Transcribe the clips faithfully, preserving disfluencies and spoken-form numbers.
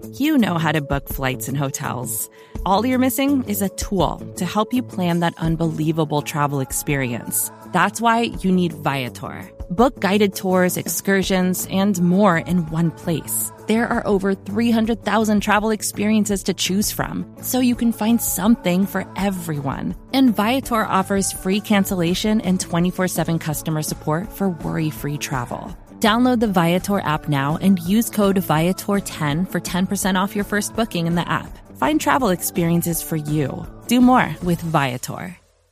You know how to book flights and hotels. All you're missing is a tool to help you plan that unbelievable travel experience. That's why you need Viator. Book guided tours, excursions, and more in one place. There are over three hundred thousand travel experiences to choose from, so you can find something for everyone. And Viator offers free cancellation and twenty-four seven customer support for worry-free travel. Download the Viator app now and use code Viator ten for ten percent off your first booking in the app. Find travel experiences for you. Do more with Viator.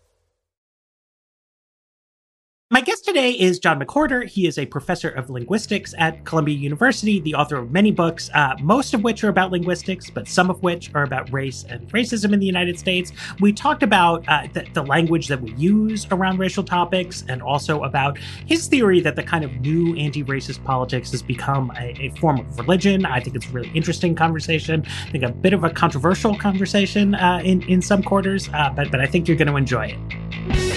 My guest today is John McWhorter. He is a professor of linguistics at Columbia University, the author of many books, uh, most of which are about linguistics, but some of which are about race and racism in the United States. We talked about uh, the, the language that we use around racial topics, and also about his theory that the kind of new anti-racist politics has become a, a form of religion. I think it's a really interesting conversation. I think a bit of a controversial conversation uh, in, in some quarters, uh, but, but I think you're going to enjoy it.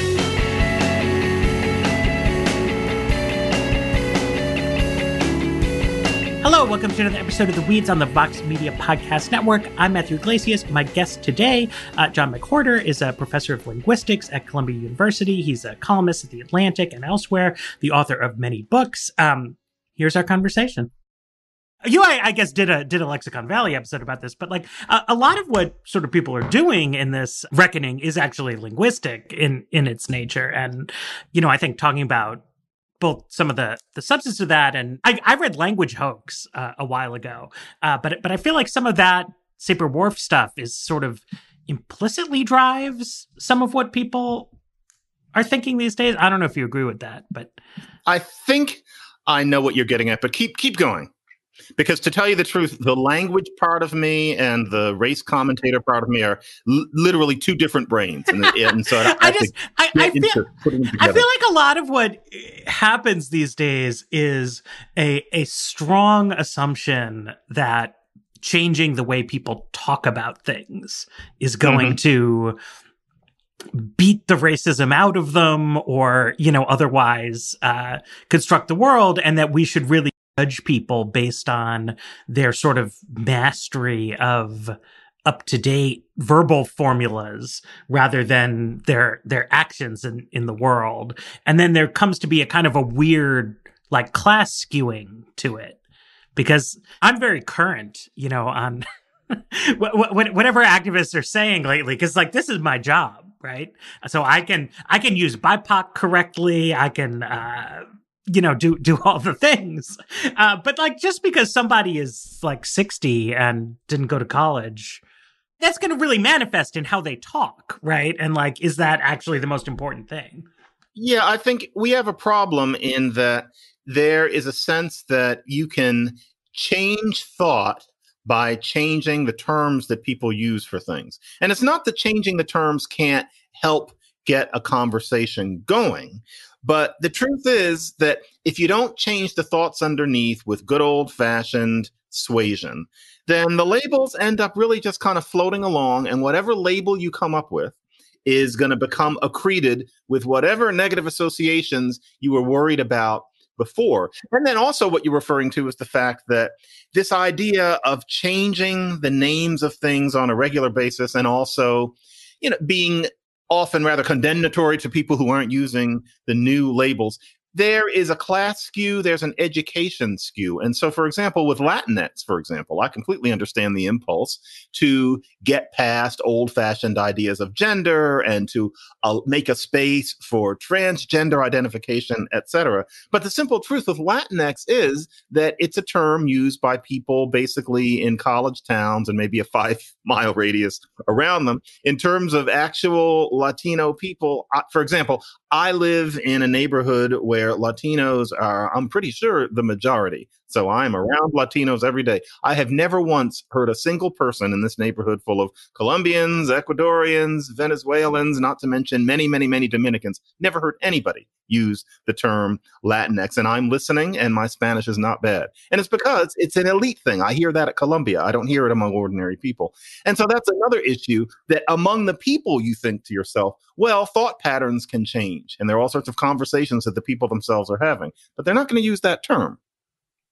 Hello, welcome to another episode of The Weeds on the Vox Media Podcast Network. I'm Matthew Iglesias. My guest today, uh, John McWhorter, is a professor of linguistics at Columbia University. He's a columnist at The Atlantic and elsewhere, the author of many books. Um, here's our conversation. You, I, I guess, did a did a Lexicon Valley episode about this, but like a, a lot of what sort of people are doing in this reckoning is actually linguistic in in its nature. And, you know, I think talking about both some of the, the substance of that, and I, I read Language Hoax uh, a while ago, uh, but but I feel like some of that Sapir-Whorf stuff is sort of implicitly drives some of what people are thinking these days. I don't know if you agree with that, but I think I know what you're getting at, but keep keep going. Because to tell you the truth, the language part of me and the race commentator part of me are l- literally two different brains. And, and so I, I just, I, I, feel, I feel like a lot of what happens these days is a, a strong assumption that changing the way people talk about things is going mm-hmm. to beat the racism out of them, or, you know, otherwise uh, construct the world, and that we should really judge people based on their sort of mastery of up-to-date verbal formulas rather than their their actions in, in the world. And then there comes to be a kind of a weird, like, class skewing to it. Because I'm very current, you know, on whatever activists are saying lately, because, like, this is my job, right? So I can I can use B I P O C correctly. I can... Uh, you know, do, do all the things. Uh, but like, just because somebody is like sixty and didn't go to college, that's going to really manifest in how they talk. Right. And like, is that actually the most important thing? Yeah, I think we have a problem in that there is a sense that you can change thought by changing the terms that people use for things. And it's not that changing the terms can't help get a conversation going. But the truth is that if you don't change the thoughts underneath with good old-fashioned suasion, then the labels end up really just kind of floating along, and whatever label you come up with is going to become accreted with whatever negative associations you were worried about before. And then also what you're referring to is the fact that this idea of changing the names of things on a regular basis, and also, you know, being often rather condemnatory to people who aren't using the new labels. There is a class skew, there's an education skew. And so, for example, with Latinx, for example, I completely understand the impulse to get past old-fashioned ideas of gender and to uh, make a space for transgender identification, et cetera. But the simple truth of Latinx is that it's a term used by people basically in college towns and maybe a five-mile radius around them. In terms of actual Latino people, uh, for example, I live in a neighborhood where Latinos are, I'm pretty sure, the majority. So I'm around Latinos every day. I have never once heard a single person in this neighborhood full of Colombians, Ecuadorians, Venezuelans, not to mention many, many, many Dominicans. Never heard anybody use the term Latinx. And I'm listening, and my Spanish is not bad. And it's because it's an elite thing. I hear that at Columbia. I don't hear it among ordinary people. And so that's another issue, that among the people you think to yourself, well, thought patterns can change. And there are all sorts of conversations that the people themselves are having. But they're not going to use that term.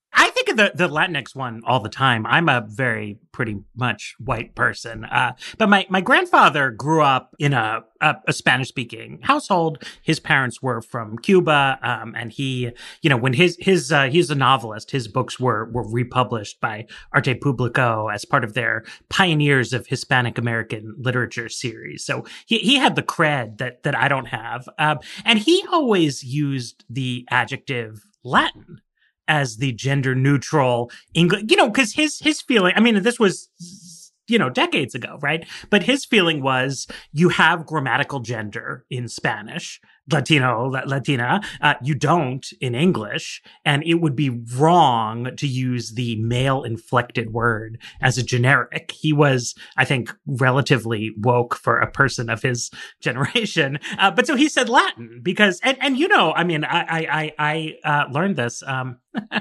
I think of the, the Latinx one all the time. I'm a very pretty much white person. Uh, but my, my grandfather grew up in a, a, a Spanish speaking household. His parents were from Cuba. Um, and he, you know, when his, his, uh, he's a novelist, his books were, were republished by Arte Publico as part of their Pioneers of Hispanic American Literature series. So he, he had the cred that, that I don't have. Um, and he always used the adjective Latin as the gender neutral English, you know, because his, his feeling, I mean, this was, you know, decades ago, right? But his feeling was you have grammatical gender in Spanish, Latino, Latina, uh, you don't in English. And it would be wrong to use the male inflected word as a generic. He was, I think, relatively woke for a person of his generation. Uh, but so he said Latin because, and, and you know, I mean, I, I, I, I uh, learned this, um, uh,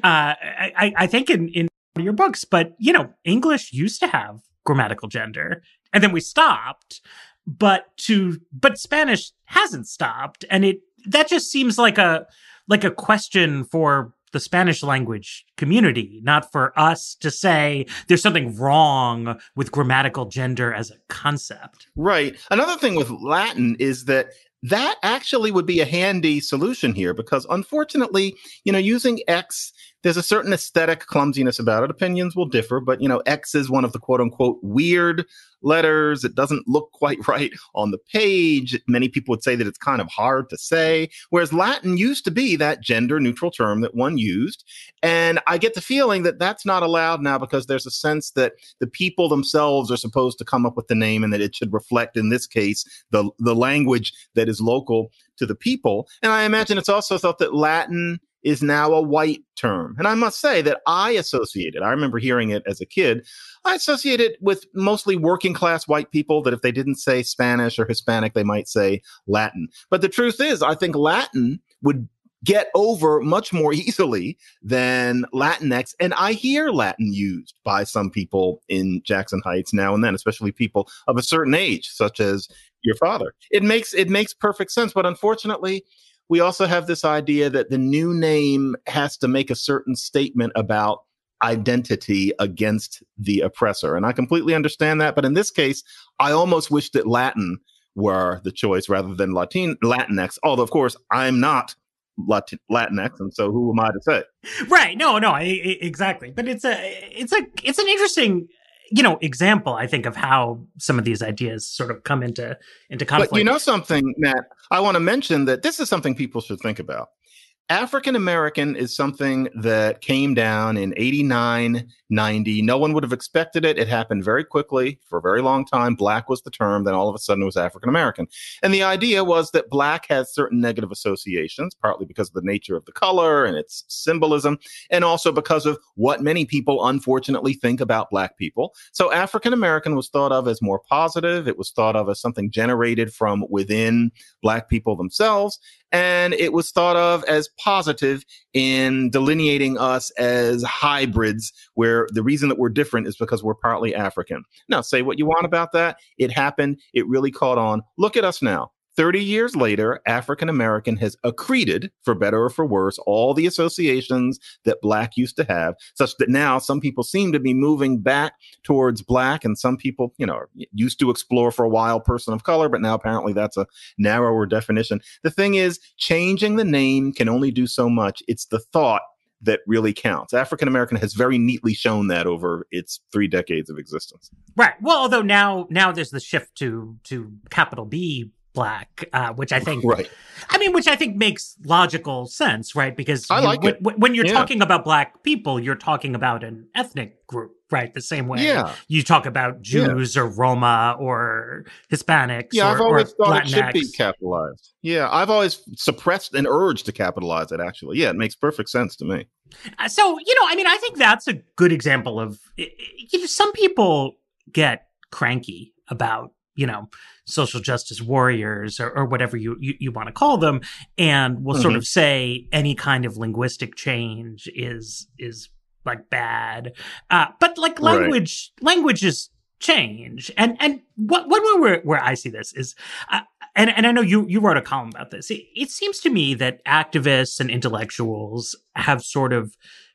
I, I think in, in your books, but you know, English used to have grammatical gender and then we stopped. But to, but Spanish hasn't stopped. And it, that just seems like a, like a question for the Spanish language community, not for us to say there's something wrong with grammatical gender as a concept. Right. Another thing with Latin is that that actually would be a handy solution here because unfortunately, you know, using X, there's a certain aesthetic clumsiness about it. Opinions will differ, but, you know, X is one of the quote unquote weird letters. It doesn't look quite right on the page. Many people would say that it's kind of hard to say, whereas Latin used to be that gender neutral term that one used. And I get the feeling that that's not allowed now because there's a sense that the people themselves are supposed to come up with the name and that it should reflect, in this case, the, the language that is local to the people. And I imagine it's also thought that Latin is now a white term. And I must say that I associate it. I remember hearing it as a kid. I associate it with mostly working class white people that if they didn't say Spanish or Hispanic, they might say Latin. But the truth is, I think Latin would get over much more easily than Latinx. And I hear Latin used by some people in Jackson Heights now and then, especially people of a certain age, such as your father. It makes, it makes perfect sense. But unfortunately, we also have this idea that the new name has to make a certain statement about identity against the oppressor. And I completely understand that. But in this case, I almost wish that Latin were the choice rather than Latin, Latinx. Although, of course, I'm not Latin, Latinx. And so who am I to say? Right. No, no, I, I, exactly. But it's a, it's a, it's an interesting, you know, example, I think, of how some of these ideas sort of come into, into conflict. But you know something, Matt, I want to mention that this is something people should think about. African American is something that came down in eighty-nine, ninety. No one would have expected it. It happened very quickly for a very long time. Black was the term. Then all of a sudden it was African American. And the idea was that black has certain negative associations, partly because of the nature of the color and its symbolism, and also because of what many people unfortunately think about black people. So African American was thought of as more positive. It was thought of as something generated from within black people themselves. And it was thought of as positive in delineating us as hybrids, where the reason that we're different is because we're partly African. Now, say what you want about that. It happened. It really caught on. Look at us now. thirty years later, African American has accreted, for better or for worse, all the associations that black used to have, such that now some people seem to be moving back towards black, and some people, you know, used to explore for a while person of color, but now apparently that's a narrower definition. The thing is, changing the name can only do so much. It's the thought that really counts. African American has very neatly shown that over its three decades of existence. Right. Well, although now now there's the shift to to capital B Black, uh, which I think, right. I mean, which I think makes logical sense, right? Because I you, like when, it. when you're yeah. talking about black people, you're talking about an ethnic group, right? The same way yeah. you talk about Jews yeah. or Roma or Hispanics. Yeah, or, I've always or thought Latinx. It should be capitalized. Yeah, I've always suppressed an urge to capitalize it, actually. Yeah, it makes perfect sense to me. Uh, so, you know, I mean, I think that's a good example of, you know, some people get cranky about, you know, social justice warriors or, or whatever you, you, you want to call them, and will mm-hmm. sort of say any kind of linguistic change is is like bad. Uh, but like language, right. languages change. And and what one way where, where I see this is, uh, and, and I know you, you wrote a column about this. It, it seems to me that activists and intellectuals have sort of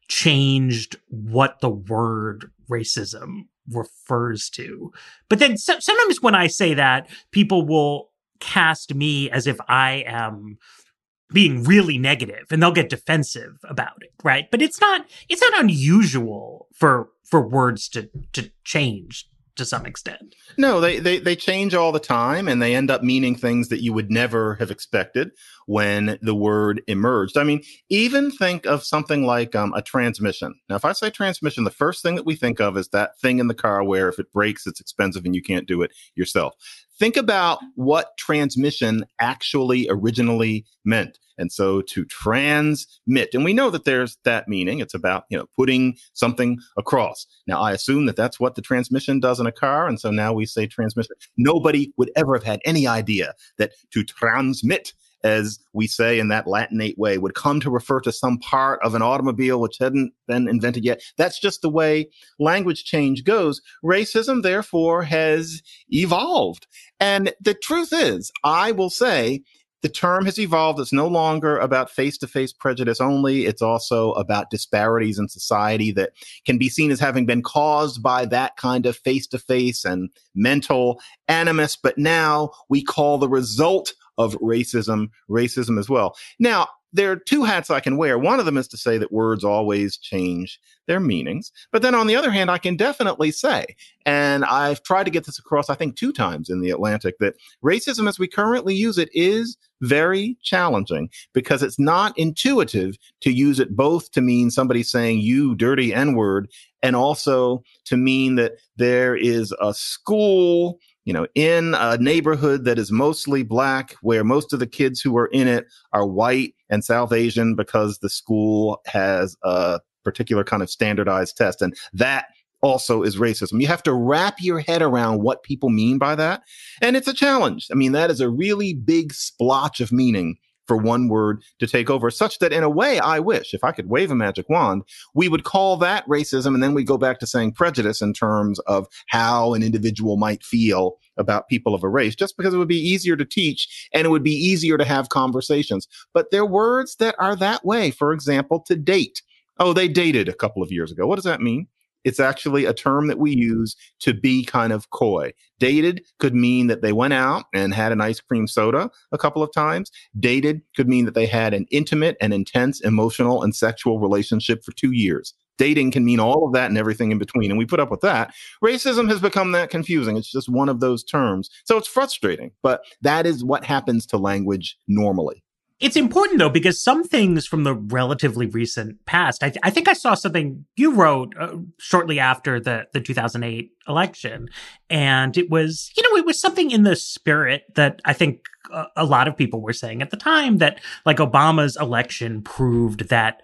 changed what the word racism refers to. But then so- sometimes when I say that, people will cast me as if I am being really negative and they'll get defensive about it, right? But it's not it's not unusual for for words to to change to some extent. No, they, they they change all the time, and they end up meaning things that you would never have expected when the word emerged. I mean, even think of something like um, a transmission. Now, if I say transmission, the first thing that we think of is that thing in the car where if it breaks, it's expensive and you can't do it yourself. Think about what transmission actually originally meant. And so to transmit, and we know that there's that meaning. It's about, you know, putting something across. Now, I assume that that's what the transmission does in a car. And so now we say transmission. Nobody would ever have had any idea that to transmit, as we say in that Latinate way, would come to refer to some part of an automobile which hadn't been invented yet. That's just the way language change goes. Racism, therefore, has evolved. And the truth is, I will say, the term has evolved. It's no longer about face-to-face prejudice only. It's also about disparities in society that can be seen as having been caused by that kind of face-to-face and mental animus. But now we call the result of racism, racism as well. Now, there are two hats I can wear. One of them is to say that words always change their meanings. But then on the other hand, I can definitely say, and I've tried to get this across, I think, two times in The Atlantic, that racism as we currently use it is very challenging because it's not intuitive to use it both to mean somebody saying you dirty N-word and also to mean that there is a school, you know, in a neighborhood that is mostly black, where most of the kids who are in it are white and South Asian because the school has a particular kind of standardized test. And that also is racism. You have to wrap your head around what people mean by that. And it's a challenge. I mean, that is a really big splotch of meaning for one word to take over, such that in a way, I wish, if I could wave a magic wand, we would call that racism, and then we go back to saying prejudice in terms of how an individual might feel about people of a race, just because it would be easier to teach and it would be easier to have conversations. But there are words that are that way. For example, to date. Oh, they dated a couple of years ago. What does that mean? It's actually a term that we use to be kind of coy. Dated could mean that they went out and had an ice cream soda a couple of times. Dated could mean that they had an intimate and intense emotional and sexual relationship for two years. Dating can mean all of that and everything in between. And we put up with that. Racism has become that confusing. It's just one of those terms. So it's frustrating, but that is what happens to language normally. It's important, though, because some things from the relatively recent past, I, th- I think I saw something you wrote uh, shortly after the, the two thousand eight election. And it was, you know, it was something in the spirit that I think a, a lot of people were saying at the time, that like Obama's election proved that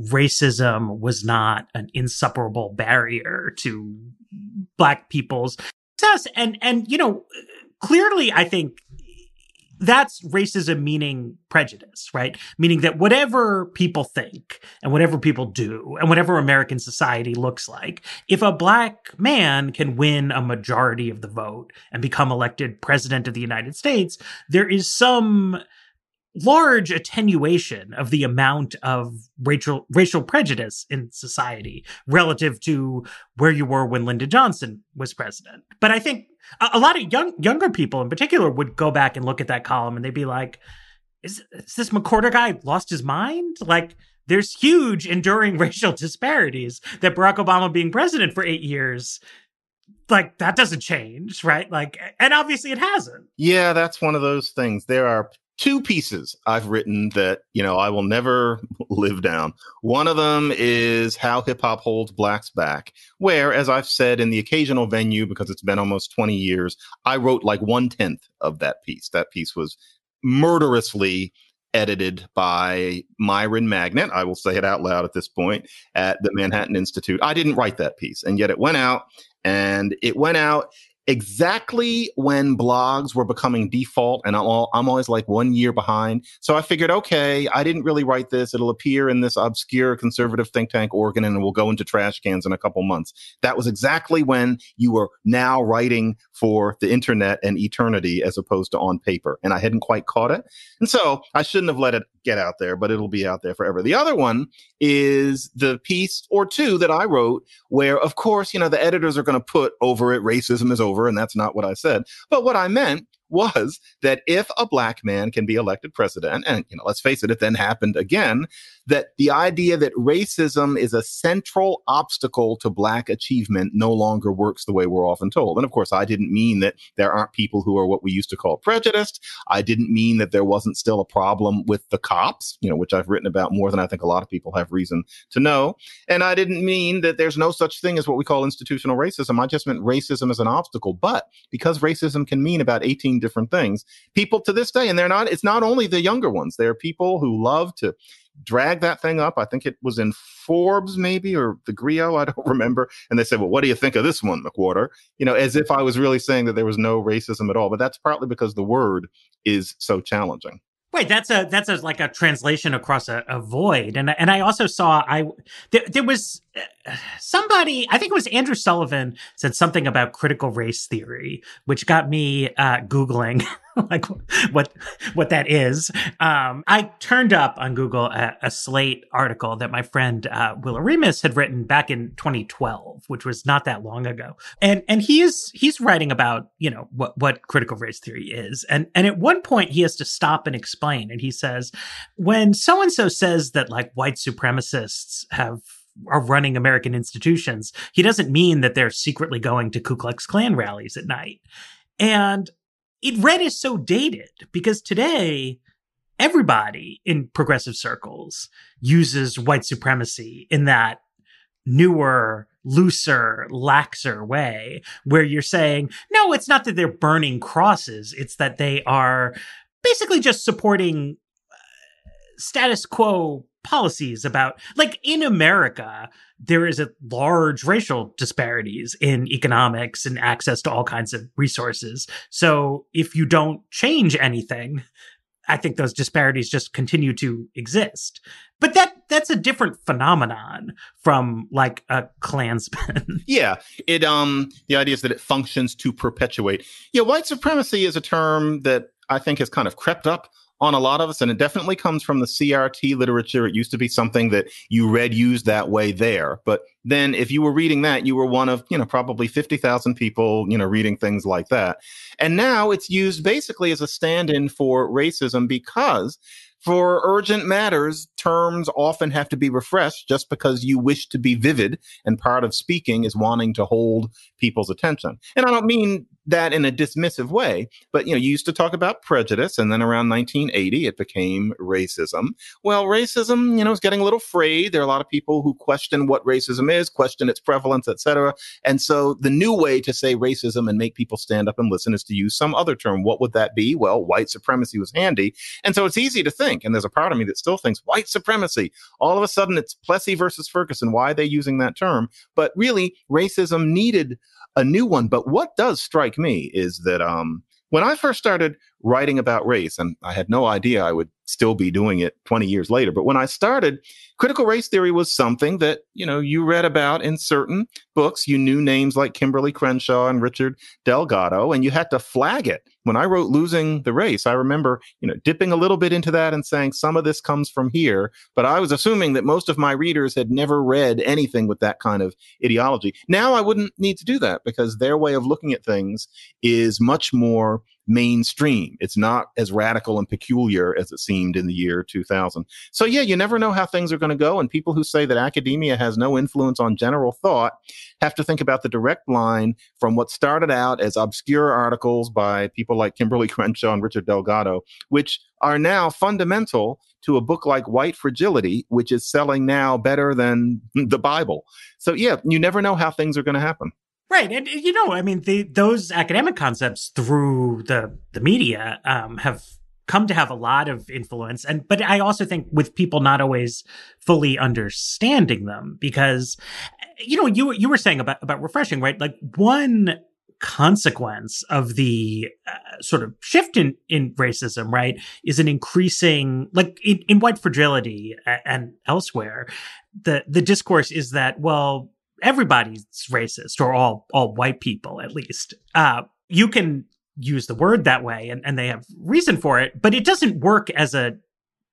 racism was not an insuperable barrier to Black people's success. And, and, you know, clearly, I think that's racism meaning prejudice, right? Meaning that whatever people think and whatever people do and whatever American society looks like, if a Black man can win a majority of the vote and become elected president of the United States, there is some large attenuation of the amount of racial racial prejudice in society relative to where you were when Lyndon Johnson was president. But I think a, a lot of young younger people in particular would go back and look at that column and they'd be like, is, is this McWhorter guy lost his mind? Like, there's huge enduring racial disparities that Barack Obama being president for eight years, like, that doesn't change, right? Like, and obviously it hasn't. Yeah, that's one of those things. There are two pieces I've written that, you know, I will never live down. One of them is How Hip Hop Holds Blacks Back, where, as I've said in the occasional venue, because it's been almost twenty years, I wrote like one tenth of that piece. That piece was murderously edited by Myron Magnet. I will say it out loud at this point, at the Manhattan Institute. I didn't write that piece, and yet it went out, and it went out exactly when blogs were becoming default, and I'm, all, I'm always like one year behind. So I figured, okay, I didn't really write this. It'll appear in this obscure conservative think tank organ, and it will go into trash cans in a couple months. That was exactly when you were now writing for the internet and eternity as opposed to on paper, and I hadn't quite caught it. And so I shouldn't have let it get out there, but it'll be out there forever. The other one is the piece or two that I wrote where, of course, you know, the editors are going to put over it, racism is over, and that's not what I said. But what I meant was that if a black man can be elected president, and, you know, let's face it, it then happened again, that the idea that racism is a central obstacle to black achievement no longer works the way we're often told. And of course, I didn't mean that there aren't people who are what we used to call prejudiced. I didn't mean that there wasn't still a problem with the cops, you know, which I've written about more than I think a lot of people have reason to know. And I didn't mean that there's no such thing as what we call institutional racism. I just meant racism as an obstacle. But because racism can mean about eighteen different things, people to this day, and they're not, it's not only the younger ones, there are people who love to drag that thing up. I think it was in Forbes maybe, or the Grio, I don't remember. And they said, well, what do you think of this one, McWhorter? You know, as if I was really saying that there was no racism at all. But that's partly because the word is so challenging. Wait, that's a that's a, like a translation across a, a void, and and I also saw I there, there was somebody, I think it was Andrew Sullivan, said something about critical race theory, which got me uh, Googling like what what that is. Um, I turned up on Google a, a Slate article that my friend uh, Will Remus had written back in twenty twelve, which was not that long ago, and and he's he's writing about, you know, what what critical race theory is, and and at one point he has to stop and explain, and he says, when so and so says that like white supremacists have are running American institutions, he doesn't mean that they're secretly going to Ku Klux Klan rallies at night. And it read as so dated because today everybody in progressive circles uses white supremacy in that newer, looser, laxer way where you're saying, no, it's not that they're burning crosses. It's that they are basically just supporting status quo policies about, like, in America, there is a large racial disparities in economics and access to all kinds of resources. So if you don't change anything, I think those disparities just continue to exist. But that that's a different phenomenon from like a Klansman. Yeah, it um the idea is that it functions to perpetuate. Yeah, white supremacy is a term that I think has kind of crept up on a lot of us, and it definitely comes from the C R T literature. It used to be something that you read used that way there. But then if you were reading that, you were one of, you know, probably fifty thousand people, you know, reading things like that. And now it's used basically as a stand-in for racism because for urgent matters, terms often have to be refreshed just because you wish to be vivid. And part of speaking is wanting to hold people's attention. And I don't mean that in a dismissive way, but, you know, you used to talk about prejudice, and then around nineteen eighty, it became racism. Well, racism, you know, is getting a little frayed. There are a lot of people who question what racism is, question its prevalence, et cetera. And so the new way to say racism and make people stand up and listen is to use some other term. What would that be? Well, white supremacy was handy. And so it's easy to think, and there's a part of me that still thinks white supremacy. All of a sudden, it's Plessy versus Ferguson. Why are they using that term? But really, racism needed a new one. But what does strike me is that um, when I first started writing about race, and I had no idea I would still be doing it twenty years later, but when I started, critical race theory was something that, you know, you read about in certain books. You knew names like Kimberly Crenshaw and Richard Delgado, and you had to flag it. When I wrote Losing the Race, I remember, you know, dipping a little bit into that and saying some of this comes from here. But I was assuming that most of my readers had never read anything with that kind of ideology. Now I wouldn't need to do that because their way of looking at things is much more mainstream. It's not as radical and peculiar as it seemed in the year two thousand. So yeah, you never know how things are going to go. And people who say that academia has no influence on general thought have to think about the direct line from what started out as obscure articles by people like Kimberly Crenshaw and Richard Delgado, which are now fundamental to a book like White Fragility, which is selling now better than the Bible. So yeah, you never know how things are going to happen. Right. And, you know, I mean, the, those academic concepts through the, the media um, have come to have a lot of influence. And but I also think with people not always fully understanding them, because, you know, you, you were saying about, about refreshing, right? Like one consequence of the uh, sort of shift in, in racism, right, is an increasing, like in, in White Fragility and elsewhere, the, the discourse is that, well, everybody's racist, or all all white people, at least. Uh, you can use the word that way, and, and they have reason for it, but it doesn't work as a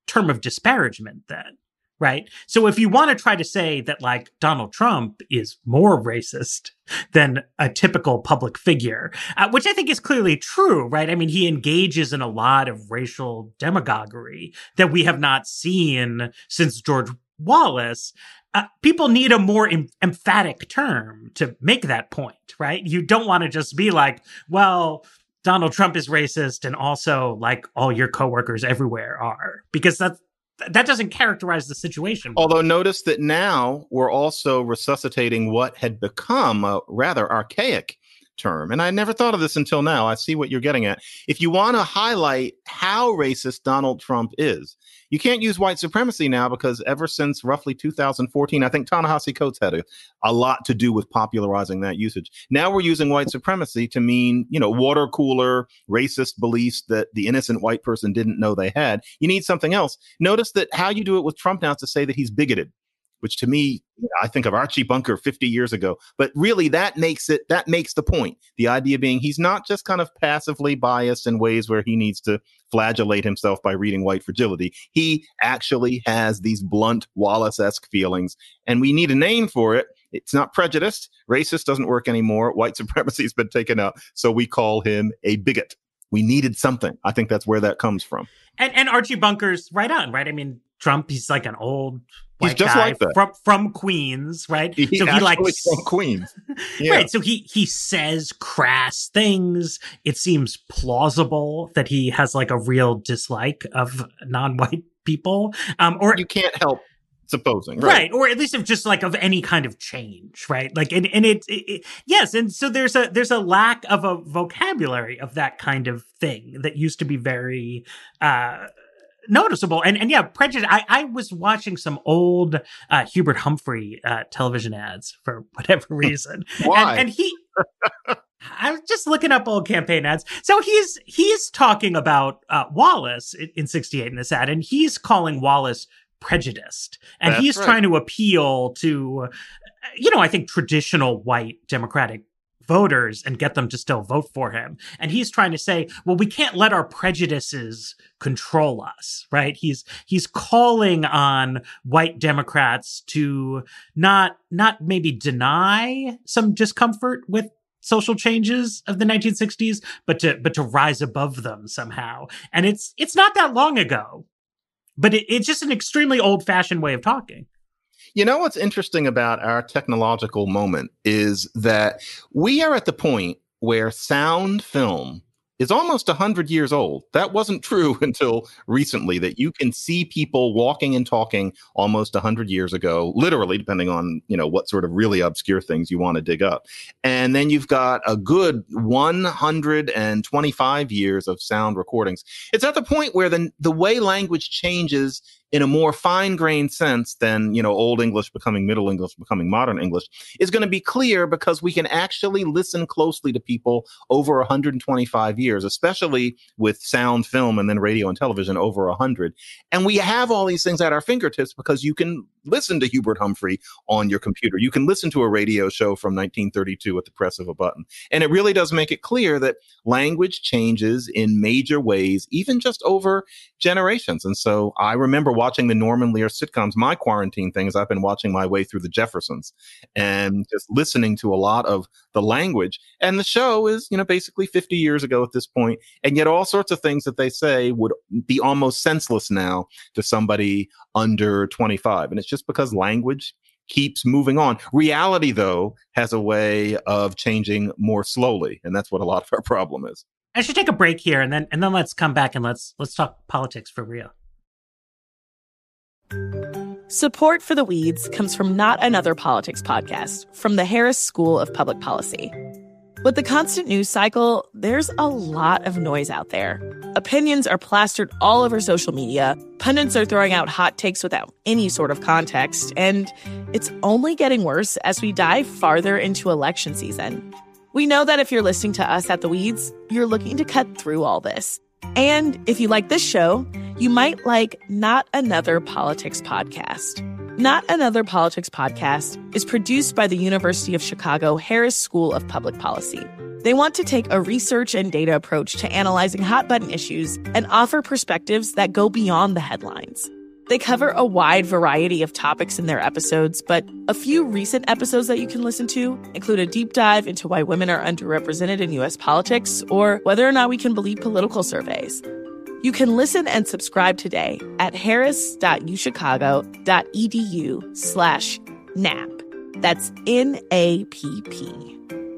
term of disparagement then, right? So if you want to try to say that like Donald Trump is more racist than a typical public figure, uh, which I think is clearly true, right? I mean, he engages in a lot of racial demagoguery that we have not seen since George Wallace. Uh, people need a more em- emphatic term to make that point, right? You don't want to just be like, well, Donald Trump is racist and also like all your coworkers everywhere are, because that's that doesn't characterize the situation. Although notice that now we're also resuscitating what had become a rather archaic term. And I never thought of this until now. I see what you're getting at. If you want to highlight how racist Donald Trump is, you can't use white supremacy now, because ever since roughly two thousand fourteen, I think Ta-Nehisi Coates had a, a lot to do with popularizing that usage. Now we're using white supremacy to mean, you know, water cooler, racist beliefs that the innocent white person didn't know they had. You need something else. Notice that how you do it with Trump now is to say that he's bigoted, which to me, you know, I think of Archie Bunker fifty years ago. But really, that makes it, that makes the point. The idea being he's not just kind of passively biased in ways where he needs to flagellate himself by reading White Fragility. He actually has these blunt Wallace-esque feelings, and we need a name for it. It's not prejudice. Racist doesn't work anymore. White supremacy has been taken out. So we call him a bigot. We needed something. I think that's where that comes from. And, and Archie Bunker's right on, right? I mean, Trump, he's like an old white he's just guy like that. from from Queens, right? He so he like from Queens, yeah. Right? So he he says crass things. It seems plausible that he has like a real dislike of non-white people, um, or you can't help supposing, right? right? Or at least of just like of any kind of change, right? Like, and and it, it, it yes, and so there's a there's a lack of a vocabulary of that kind of thing that used to be very uh noticeable. And and yeah, prejudice. I, I was watching some old uh, Hubert Humphrey uh, television ads for whatever reason. Why? And, and he, I was just looking up old campaign ads. So he's he's talking about uh, Wallace in, in sixty-eight in this ad, and he's calling Wallace prejudiced, and That's he's right. trying to appeal to, you know, I think traditional white Democratic voters and get them to still vote for him. And he's trying to say, well, we can't let our prejudices control us, right? He's, he's calling on white Democrats to not, not maybe deny some discomfort with social changes of the nineteen sixties, but to, but to rise above them somehow. And it's, it's not that long ago, but it, it's just an extremely old fashioned way of talking. You know, what's interesting about our technological moment is that we are at the point where sound film is almost one hundred years old. That wasn't true until recently, that you can see people walking and talking almost one hundred years ago, literally, depending on, you know, what sort of really obscure things you want to dig up. And then you've got a good one hundred twenty-five years of sound recordings. It's at the point where the, the way language changes in a more fine-grained sense than, you know, Old English becoming Middle English, becoming Modern English, is going to be clear because we can actually listen closely to people over one hundred twenty-five years, especially with sound film and then radio and television over one hundred. And we have all these things at our fingertips because you can listen to Hubert Humphrey on your computer. You can listen to a radio show from nineteen thirty-two at the press of a button. And it really does make it clear that language changes in major ways, even just over generations. And so I remember watching the Norman Lear sitcoms. My quarantine thing is I've been watching my way through the Jeffersons and just listening to a lot of the language. And the show is, you know, basically fifty years ago at this point. And yet all sorts of things that they say would be almost senseless now to somebody under twenty-five. And it's just because language keeps moving on. Reality, though, has a way of changing more slowly. And that's what a lot of our problem is. I should take a break here and then and then let's come back and let's let's talk politics for real. Support for The Weeds comes from Not Another Politics podcast from the Harris School of Public Policy. With the constant news cycle, there's a lot of noise out there. Opinions are plastered all over social media, pundits are throwing out hot takes without any sort of context, and it's only getting worse as we dive farther into election season. We know that if you're listening to us at The Weeds, you're looking to cut through all this. And if you like this show, you might like Not Another Politics podcast. Not Another Politics podcast is produced by the University of Chicago Harris School of Public Policy. They want to take a research and data approach to analyzing hot-button issues and offer perspectives that go beyond the headlines. They cover a wide variety of topics in their episodes, but a few recent episodes that you can listen to include a deep dive into why women are underrepresented in U S politics or whether or not we can believe political surveys. You can listen and subscribe today at harris.uchicago.edu slash NAP. That's N A P P.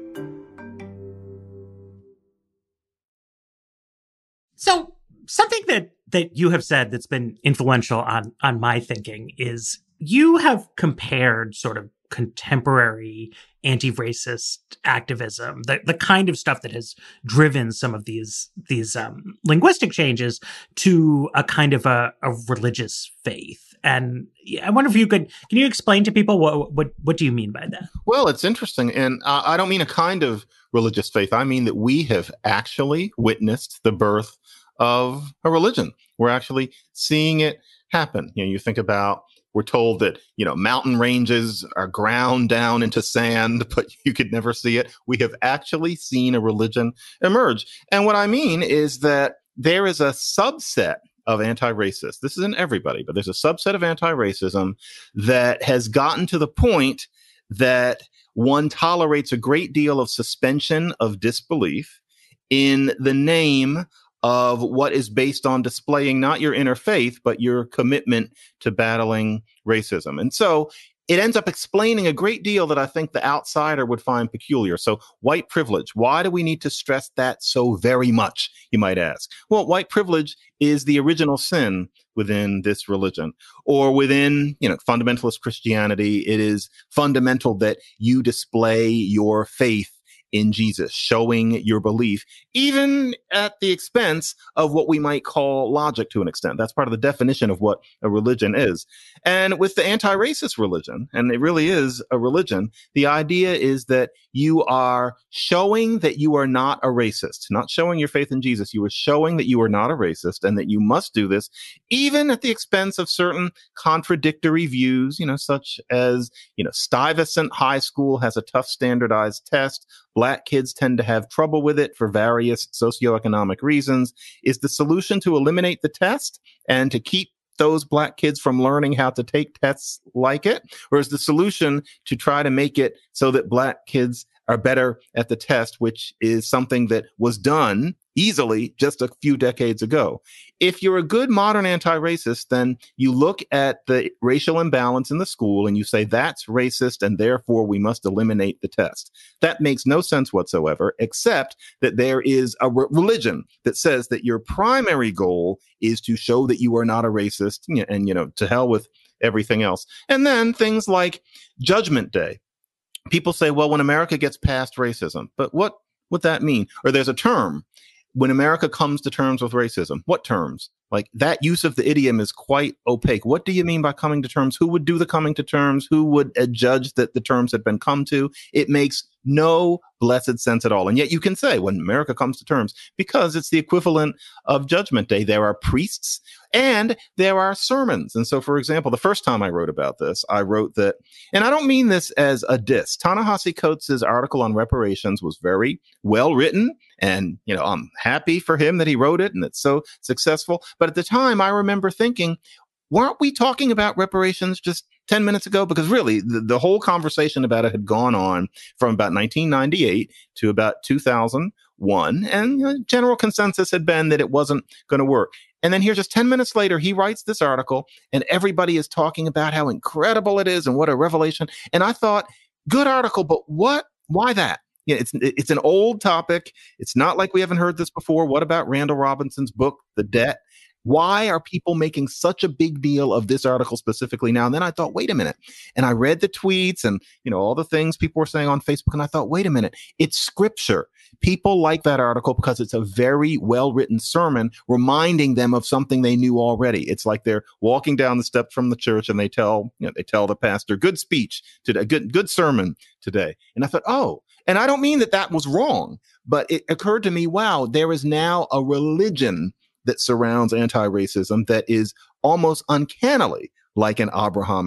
So something that, that you have said that's been influential on, on my thinking is you have compared sort of contemporary anti-racist activism, the, the kind of stuff that has driven some of these these um, linguistic changes, to a kind of a, a religious faith. And I wonder if you could, can you explain to people what what what do you mean by that? Well, it's interesting. And uh, I don't mean a kind of religious faith. I mean that we have actually witnessed the birth of a religion. We're actually seeing it happen. You know, you think about, we're told that, you know, mountain ranges are ground down into sand, but you could never see it. We have actually seen a religion emerge. And what I mean is that there is a subset of anti-racists. This isn't everybody, but there's a subset of anti-racism that has gotten to the point that one tolerates a great deal of suspension of disbelief in the name of what is based on displaying not your inner faith, but your commitment to battling racism. And so it ends up explaining a great deal that I think the outsider would find peculiar. So white privilege, why do we need to stress that so very much, you might ask? Well, white privilege is the original sin within this religion, or within, you know, fundamentalist Christianity. It is fundamental that you display your faith in Jesus, showing your belief, even at the expense of what we might call logic to an extent. That's part of the definition of what a religion is. And with the anti-racist religion, and it really is a religion, the idea is that you are showing that you are not a racist, not showing your faith in Jesus. You are showing that you are not a racist and that you must do this, even at the expense of certain contradictory views, you know, such as, you know, Stuyvesant High School has a tough standardized test. Black kids tend to have trouble with it for various socioeconomic reasons. Is the solution to eliminate the test and to keep those Black kids from learning how to take tests like it? Or is the solution to try to make it so that Black kids are better at the test, which is something that was done easily just a few decades ago? If you're a good modern anti-racist, then you look at the racial imbalance in the school and you say that's racist and therefore we must eliminate the test. That makes no sense whatsoever, except that there is a re- religion that says that your primary goal is to show that you are not a racist, and, you know, to hell with everything else. And then things like Judgment Day. People say, well, when America gets past racism, but what would that mean? Or there's a term, when America comes to terms with racism. What terms? Like, that use of the idiom is quite opaque. What do you mean by coming to terms? Who would do the coming to terms? Who would uh, judge that the terms had been come to? It makes no blessed sense at all. And yet you can say when America comes to terms, because it's the equivalent of Judgment Day. There are priests and there are sermons. And so, for example, the first time I wrote about this, I wrote that, and I don't mean this as a diss. Ta-Nehisi Coates' article on reparations was very well written. And, you know, I'm happy for him that he wrote it and it's so successful. But at the time, I remember thinking, weren't we talking about reparations just ten minutes ago? Because really, the, the whole conversation about it had gone on from about nineteen ninety-eight to about two thousand one. And, you know, general consensus had been that it wasn't going to work. And then here, just ten minutes later, he writes this article and everybody is talking about how incredible it is and what a revelation. And I thought, good article, but what? Why that? Yeah, it's it's an old topic. It's not like we haven't heard this before. What about Randall Robinson's book, The Debt? Why are people making such a big deal of this article specifically now? And then I thought, wait a minute. And I read the tweets and, you know, all the things people were saying on Facebook. And I thought, wait a minute, it's scripture. People like that article because it's a very well-written sermon reminding them of something they knew already. It's like they're walking down the steps from the church and they tell, you know, they tell the pastor, good speech today, good, good sermon today. And I thought, oh, and I don't mean that that was wrong, but it occurred to me, wow, there is now a religion that surrounds anti-racism that is almost uncannily like an Abrahamic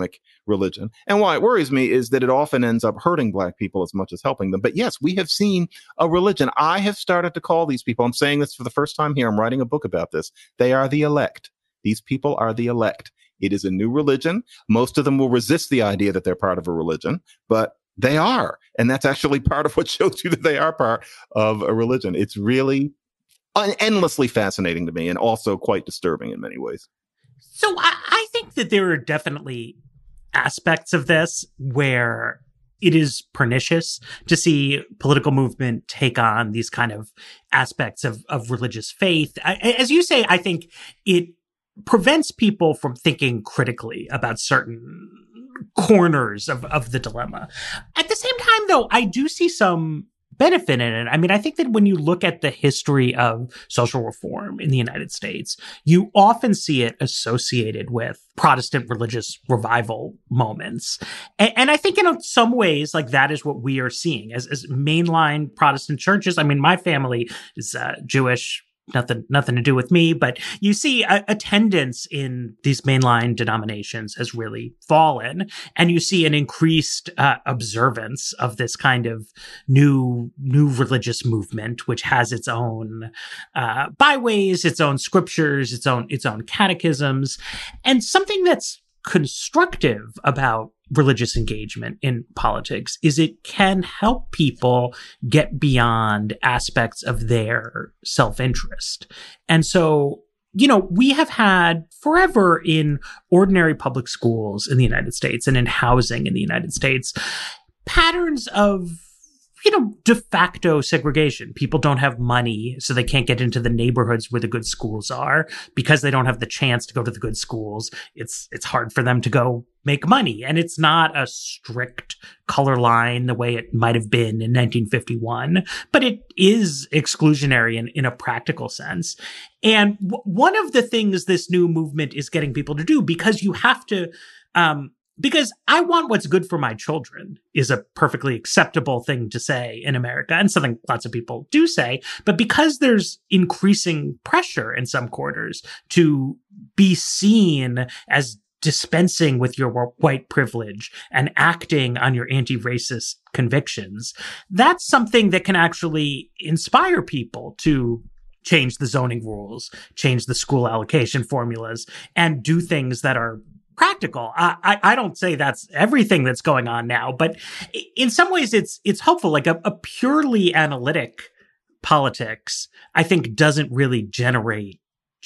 religion. And why it worries me is that it often ends up hurting Black people as much as helping them. But yes, we have seen a religion. I have started to call these people, I'm saying this for the first time here, I'm writing a book about this. They are the elect. These people are the elect. It is a new religion. Most of them will resist the idea that they're part of a religion, but they are. And that's actually part of what shows you that they are part of a religion. It's really un- endlessly fascinating to me and also quite disturbing in many ways. So I, I think that there are definitely aspects of this where it is pernicious to see political movement take on these kind of aspects of, of religious faith. I, as you say, I think it prevents people from thinking critically about certain corners of, of the dilemma. At the same time, though, I do see some benefit in it. I mean, I think that when you look at the history of social reform in the United States, you often see it associated with Protestant religious revival moments. And, and I think in some ways, like that is what we are seeing as, as mainline Protestant churches. I mean, my family is uh, Jewish. Nothing, nothing to do with me, but you see uh, attendance in these mainline denominations has really fallen, and you see an increased uh, observance of this kind of new, new religious movement, which has its own uh, byways, its own scriptures, its own, its own catechisms, and something that's constructive about religious engagement in politics is it can help people get beyond aspects of their self-interest. And so, you know, we have had forever in ordinary public schools in the United States and in housing in the United States, patterns of, you know, de facto segregation. People don't have money, so they can't get into the neighborhoods where the good schools are. Because they don't have the chance to go to the good schools, it's it's hard for them to go make money. And it's not a strict color line the way it might have been in nineteen fifty-one, but it is exclusionary in, in a practical sense. And w- one of the things this new movement is getting people to do, because you have to, um, because I want what's good for my children is a perfectly acceptable thing to say in America, and something lots of people do say. But because there's increasing pressure in some quarters to be seen as dispensing with your white privilege and acting on your anti-racist convictions, that's something that can actually inspire people to change the zoning rules, change the school allocation formulas, and do things that are practical. I, I, I don't say that's everything that's going on now, but in some ways it's it's hopeful. Like a, a purely analytic politics, I think, doesn't really generate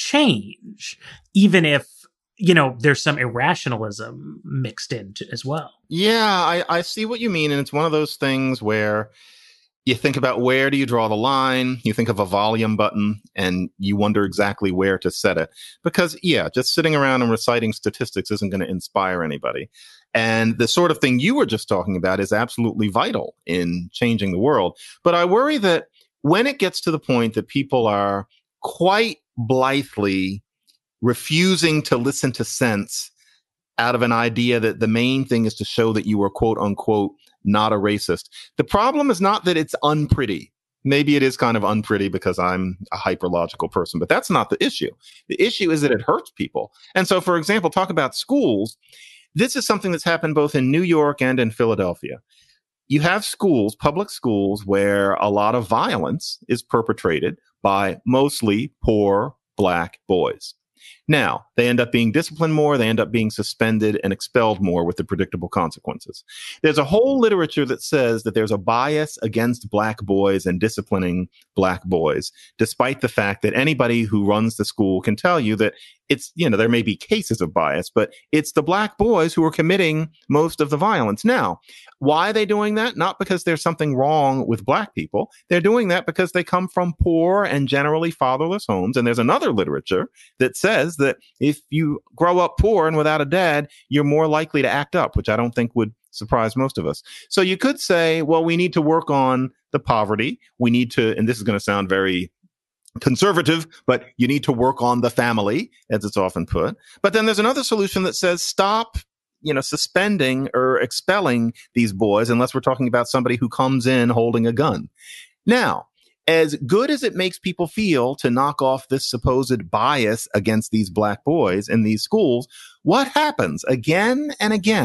change, even if, you know, there's some irrationalism mixed in as well. Yeah, I, I see what you mean. And it's one of those things where you think about where do you draw the line? You think of a volume button and you wonder exactly where to set it. Because, yeah, just sitting around and reciting statistics isn't going to inspire anybody. And the sort of thing you were just talking about is absolutely vital in changing the world. But I worry that when it gets to the point that people are quite blithely refusing to listen to sense out of an idea that the main thing is to show that you are, quote unquote, not a racist. The problem is not that it's unpretty. Maybe it is kind of unpretty because I'm a hyperlogical person, but that's not the issue. The issue is that it hurts people. And so, for example, talk about schools. This is something that's happened both in New York and in Philadelphia. You have schools, public schools, where a lot of violence is perpetrated by mostly poor Black boys. Now, they end up being disciplined more, they end up being suspended and expelled more with the predictable consequences. There's a whole literature that says that there's a bias against Black boys and disciplining Black boys, despite the fact that anybody who runs the school can tell you that it's, you know, there may be cases of bias, but it's the Black boys who are committing most of the violence. Now, why are they doing that? Not because there's something wrong with Black people. They're doing that because they come from poor and generally fatherless homes. And there's another literature that says that if you grow up poor and without a dad, you're more likely to act up, which I don't think would surprise most of us. So you could say, well, we need to work on the poverty. We need to, and this is going to sound very conservative, but you need to work on the family, as it's often put. But then there's another solution that says stop, you know, suspending or expelling these boys unless we're talking about somebody who comes in holding a gun. Now, as good as it makes people feel to knock off this supposed bias against these Black boys in these schools, what happens again and again?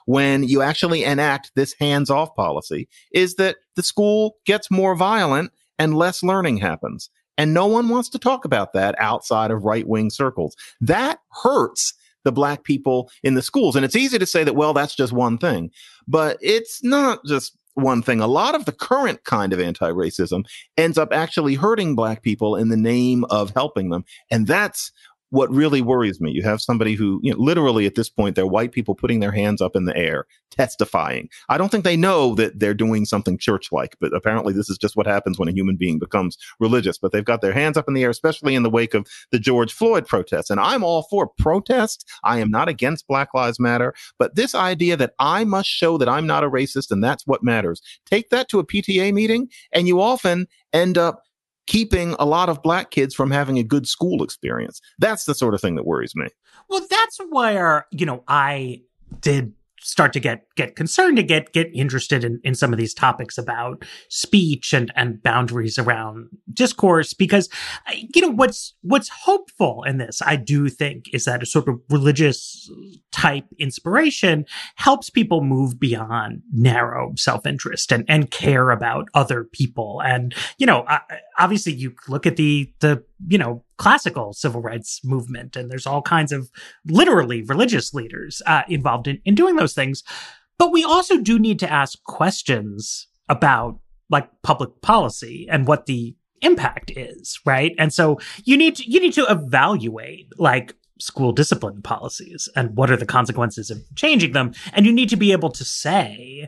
when you actually enact this hands-off policy is that the school gets more violent and less learning happens. And no one wants to talk about that outside of right-wing circles. That hurts the Black people in the schools. And it's easy to say that, well, that's just one thing. But it's not just one thing. A lot of the current kind of anti-racism ends up actually hurting Black people in the name of helping them. And that's what really worries me. You have somebody who, you know, literally at this point, they're white people putting their hands up in the air, testifying. I don't think they know that they're doing something church-like, but apparently this is just what happens when a human being becomes religious. But they've got their hands up in the air, especially in the wake of the George Floyd protests. And I'm all for protest. I am not against Black Lives Matter. But this idea that I must show that I'm not a racist and that's what matters, take that to a P T A meeting, and you often end up keeping a lot of Black kids from having a good school experience. That's the sort of thing that worries me. Well, that's where, you know, I did start to get get concerned, to get get interested in, in some of these topics about speech and, and boundaries around discourse, because, you know, what's what's hopeful in this, I do think, is that a sort of religious type inspiration helps people move beyond narrow self-interest and, and care about other people. And, you know, obviously you look at the, the, you know, classical civil rights movement, and there's all kinds of literally religious leaders uh, involved in, in doing those things. But we also do need to ask questions about like public policy and what the impact is, right? And so you need to, you need to evaluate like school discipline policies and what are the consequences of changing them. And you need to be able to say,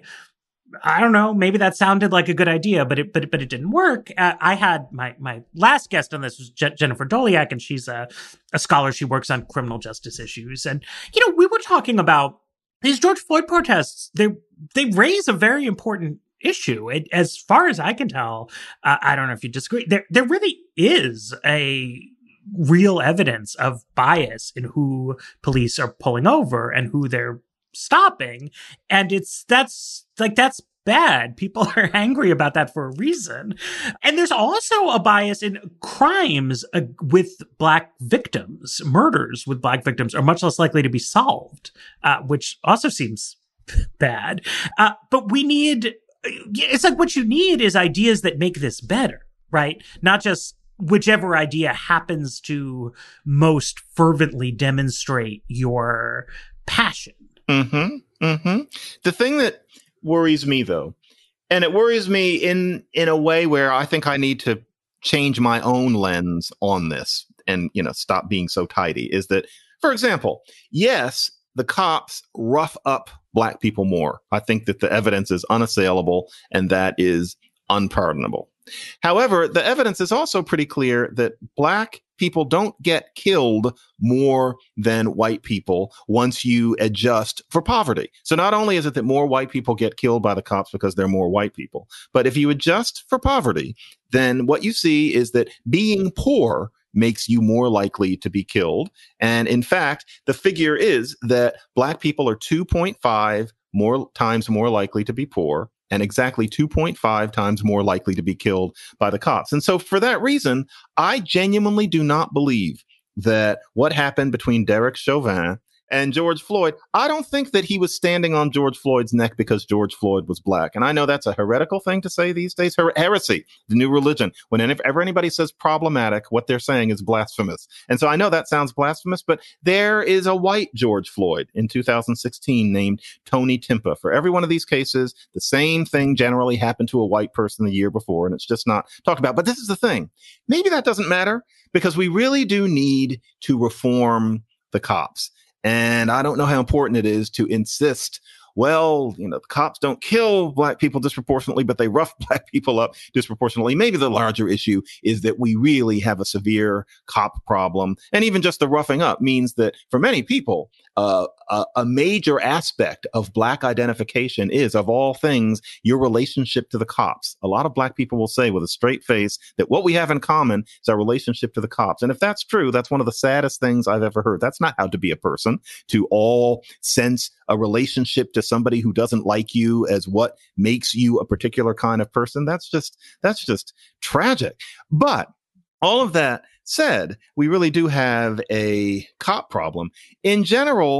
I don't know, maybe that sounded like a good idea, but it, but, but it didn't work. Uh, I had my, my last guest on this was Je- Jennifer Doliak, and she's a, a scholar. She works on criminal justice issues. And, you know, we were talking about these George Floyd protests. They, they raise a very important issue. It, as far as I can tell, uh, I don't know if you disagree, there, there really is a real evidence of bias in who police are pulling over and who they're stopping. And it's, that's like, that's bad. People are angry about that for a reason. And there's also a bias in crimes uh, with Black victims. Murders with Black victims are much less likely to be solved, uh, which also seems bad. Uh, but we need, it's like what you need is ideas that make this better, right? Not just whichever idea happens to most fervently demonstrate your passion. Mm-hmm. Mm-hmm. The thing that worries me, though, and it worries me in in a way where I think I need to change my own lens on this and, you know, stop being so tidy, is that, for example, yes, the cops rough up Black people more. I think that the evidence is unassailable, and that is unpardonable. However, the evidence is also pretty clear that Black people don't get killed more than white people once you adjust for poverty. So not only is it that more white people get killed by the cops because they're more white people, but if you adjust for poverty, then what you see is that being poor makes you more likely to be killed. And in fact, the figure is that Black people are two point five more times more likely to be poor, and exactly two point five times more likely to be killed by the cops. And so for that reason, I genuinely do not believe that what happened between Derek Chauvin and George Floyd, I don't think that he was standing on George Floyd's neck because George Floyd was Black. And I know that's a heretical thing to say these days. Her- heresy, the new religion. Whenever anybody says problematic, what they're saying is blasphemous. And so I know that sounds blasphemous, but there is a white George Floyd in two thousand sixteen named Tony Timpa. For every one of these cases, the same thing generally happened to a white person the year before, and it's just not talked about. But this is the thing. Maybe that doesn't matter, because we really do need to reform the cops. And I don't know how important it is to insist, well, you know, the cops don't kill Black people disproportionately, but they rough Black people up disproportionately. Maybe the larger issue is that we really have a severe cop problem. And even just the roughing up means that for many people, uh, a, a major aspect of Black identification is, of all things, your relationship to the cops. A lot of Black people will say with a straight face that what we have in common is our relationship to the cops. And if that's true, that's one of the saddest things I've ever heard. That's not how to be a person, to all sense a relationship to somebody who doesn't like you as what makes you a particular kind of person. That's just, that's just tragic. But all of that said, we really do have a cop problem. In general,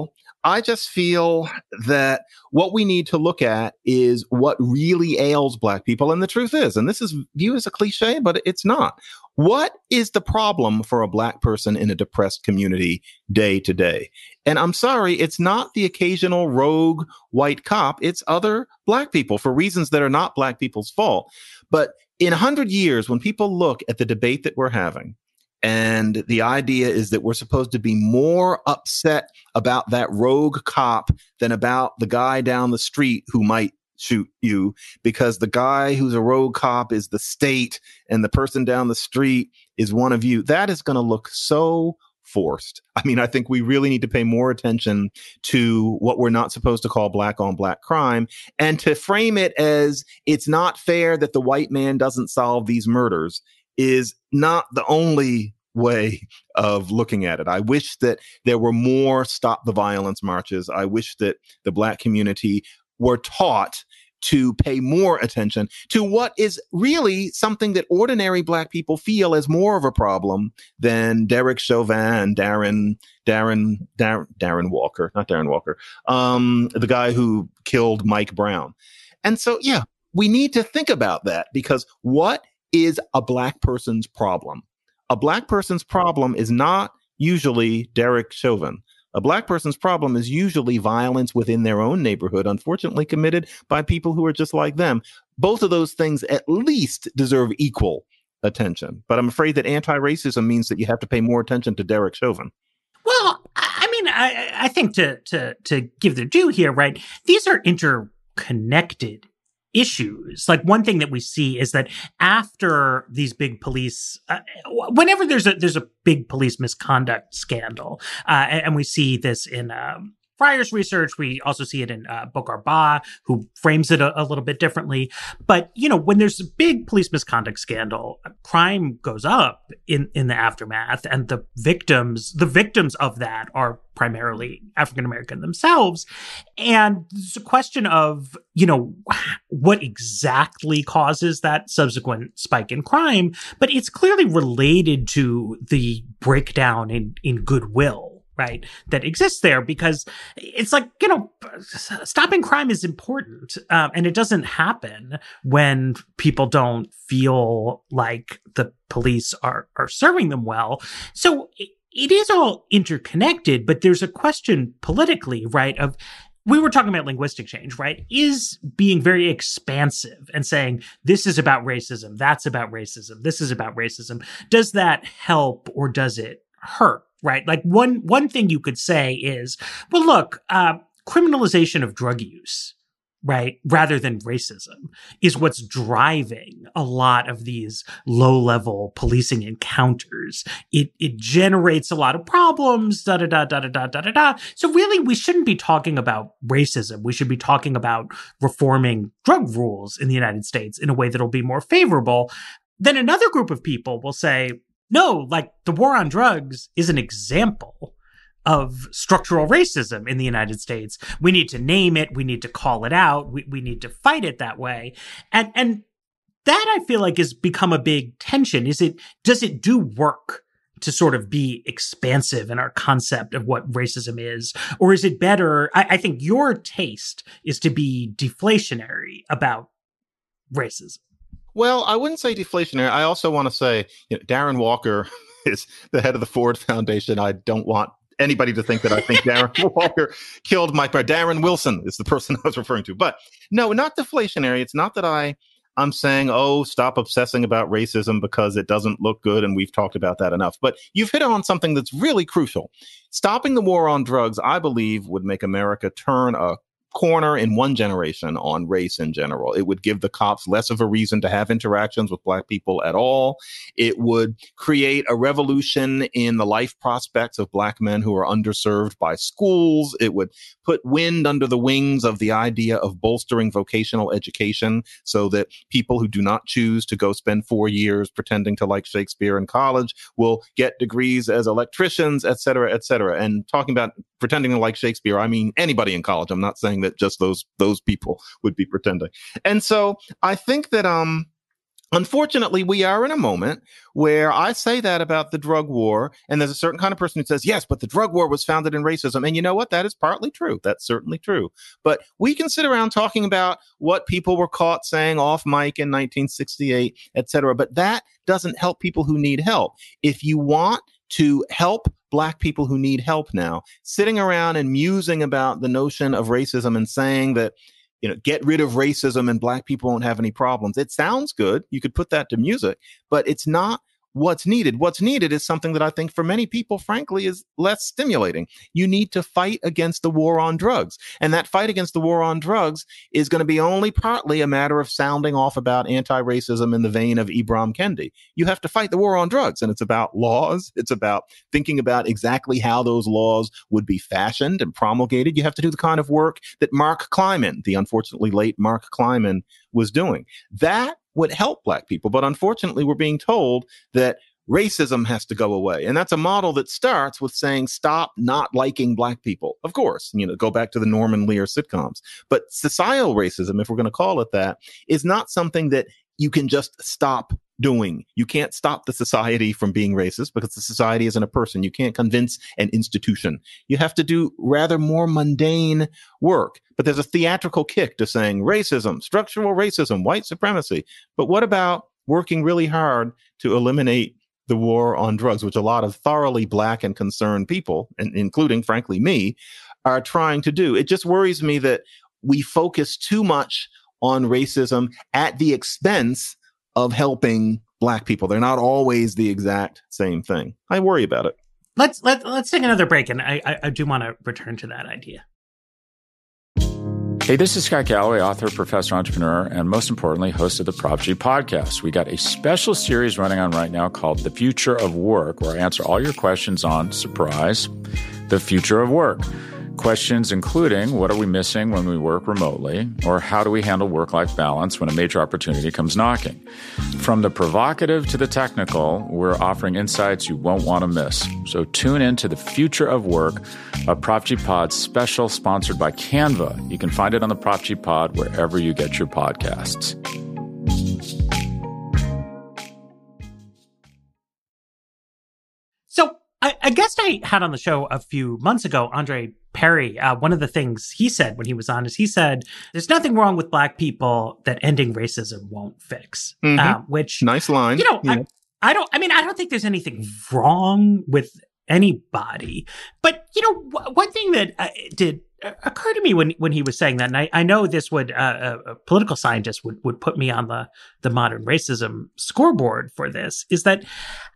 I just feel that what we need to look at is what really ails Black people. And the truth is, and this is viewed as a cliche, but it's not. What is the problem for a Black person in a depressed community day to day? And I'm sorry, it's not the occasional rogue white cop. It's other Black people for reasons that are not Black people's fault. But in a hundred years, when people look at the debate that we're having, and the idea is that we're supposed to be more upset about that rogue cop than about the guy down the street who might shoot you, because the guy who's a rogue cop is the state and the person down the street is one of you. That is going to look so forced. I mean, I think we really need to pay more attention to what we're not supposed to call Black on Black crime, and to frame it as it's not fair that the white man doesn't solve these murders is not the only way of looking at it. I wish that there were more Stop the Violence marches. I wish that the Black community were taught to pay more attention to what is really something that ordinary Black people feel as more of a problem than Derek Chauvin and Darren, Darren, Darren, Darren Walker, not Darren Walker, um, the guy who killed Mike Brown. And so, yeah, we need to think about that, because what is a Black person's problem? A Black person's problem is not usually Derek Chauvin. A Black person's problem is usually violence within their own neighborhood, unfortunately committed by people who are just like them. Both of those things at least deserve equal attention. But I'm afraid that anti-racism means that you have to pay more attention to Derek Chauvin. Well, I mean, I, I think to to to give their due here, right? These are interconnected issues. Like, one thing that we see is that after these big police, uh, whenever there's a there's a big police misconduct scandal, uh, and, and we see this in um, Fryer's research, we also see it in uh, Bokar Ba, who frames it a, a little bit differently. But, you know, when there's a big police misconduct scandal, crime goes up in, in the aftermath, and the victims, the victims of that are primarily African-American themselves. And it's a question of, you know, what exactly causes that subsequent spike in crime, but it's clearly related to the breakdown in, in goodwill, right, that exists there, because it's like, you know, stopping crime is important. Um, and it doesn't happen when people don't feel like the police are, are serving them well. So it, it is all interconnected, but there's a question politically, right, of, we were talking about linguistic change, right? Is being very expansive and saying, this is about racism, that's about racism, this is about racism. Does that help or does it hurt? Right? Like, one one thing you could say is, well, look, uh, criminalization of drug use, right, rather than racism, is what's driving a lot of these low-level policing encounters. It it generates a lot of problems, da da da da da da da da. So really, we shouldn't be talking about racism. We should be talking about reforming drug rules in the United States in a way that'll be more favorable. Then another group of people will say, no, like, the war on drugs is an example of structural racism in the United States. We need to name it. We need to call it out. We we need to fight it that way. And and that, I feel like, has become a big tension. Is it, does it do work to sort of be expansive in our concept of what racism is? Or is it better, I, I think your taste is to be deflationary about racism. Well, I wouldn't say deflationary. I also want to say, you know, Darren Walker is the head of the Ford Foundation. I don't want anybody to think that I think Darren Walker killed Mike Brown. Darren Wilson is the person I was referring to. But no, not deflationary. It's not that I, I'm saying, oh, stop obsessing about racism because it doesn't look good, and we've talked about that enough. But you've hit on something that's really crucial. Stopping the war on drugs, I believe, would make America turn a corner in one generation on race in general. It would give the cops less of a reason to have interactions with Black people at all. It would create a revolution in the life prospects of Black men who are underserved by schools. It would put wind under the wings of the idea of bolstering vocational education so that people who do not choose to go spend four years pretending to like Shakespeare in college will get degrees as electricians, et cetera, et cetera. And talking about pretending to like Shakespeare, I mean anybody in college. I'm not saying that just those those people would be pretending. And so I think that um Unfortunately, we are in a moment where I say that about the drug war, and there's a certain kind of person who says, yes, but the drug war was founded in racism. And you know what? That is partly true. That's certainly true. But we can sit around talking about what people were caught saying off mic in nineteen sixty-eight, et cetera. But that doesn't help people who need help. If you want to help Black people who need help now, sitting around and musing about the notion of racism and saying that, you know, get rid of racism and Black people won't have any problems. It sounds good. You could put that to music, but it's not what's needed. What's needed is something that I think for many people, frankly, is less stimulating. You need to fight against the war on drugs. And that fight against the war on drugs is going to be only partly a matter of sounding off about anti-racism in the vein of Ibram Kendi. You have to fight the war on drugs. And it's about laws. It's about thinking about exactly how those laws would be fashioned and promulgated. You have to do the kind of work that Mark Kleiman, the unfortunately late Mark Kleiman, was doing. That would help Black people. But unfortunately, we're being told that racism has to go away. And that's a model that starts with saying, stop not liking Black people. Of course, you know, go back to the Norman Lear sitcoms. But societal racism, if we're going to call it that, is not something that you can just stop doing. You can't stop the society from being racist because the society isn't a person. You can't convince an institution. You have to do rather more mundane work. But there's a theatrical kick to saying racism, structural racism, white supremacy. But what about working really hard to eliminate the war on drugs, which a lot of thoroughly Black and concerned people, and including, frankly, me, are trying to do? It just worries me that we focus too much on racism at the expense of helping Black people. They're not always the exact same thing. I worry about it. Let's let, let's take another break, and I, I, I do want to return to that idea. Hey, this is Scott Galloway, author, professor, entrepreneur, and most importantly, host of the Prop G podcast. We got a special series running on right now called The Future of Work, where I answer all your questions on, surprise, the future of work. Questions including, what are we missing when we work remotely? Or how do we handle work-life balance when a major opportunity comes knocking? From the provocative to the technical, we're offering insights you won't want to miss. So tune in to The Future of Work, a Prop G Pod special sponsored by Canva. You can find it on the Prop G Pod wherever you get your podcasts. So I, I guess I had on the show a few months ago, Andre Perry. Uh, one of the things he said when he was on is he said, there's nothing wrong with Black people that ending racism won't fix. Mm-hmm. Uh, which, nice line. You know, yeah. I, I don't, I mean, I don't think there's anything wrong with anybody. But, you know, w- one thing that uh, did occur to me when, when he was saying that, and I, I know this would, uh, a, a political scientist would, would put me on the, the modern racism scoreboard for this, is that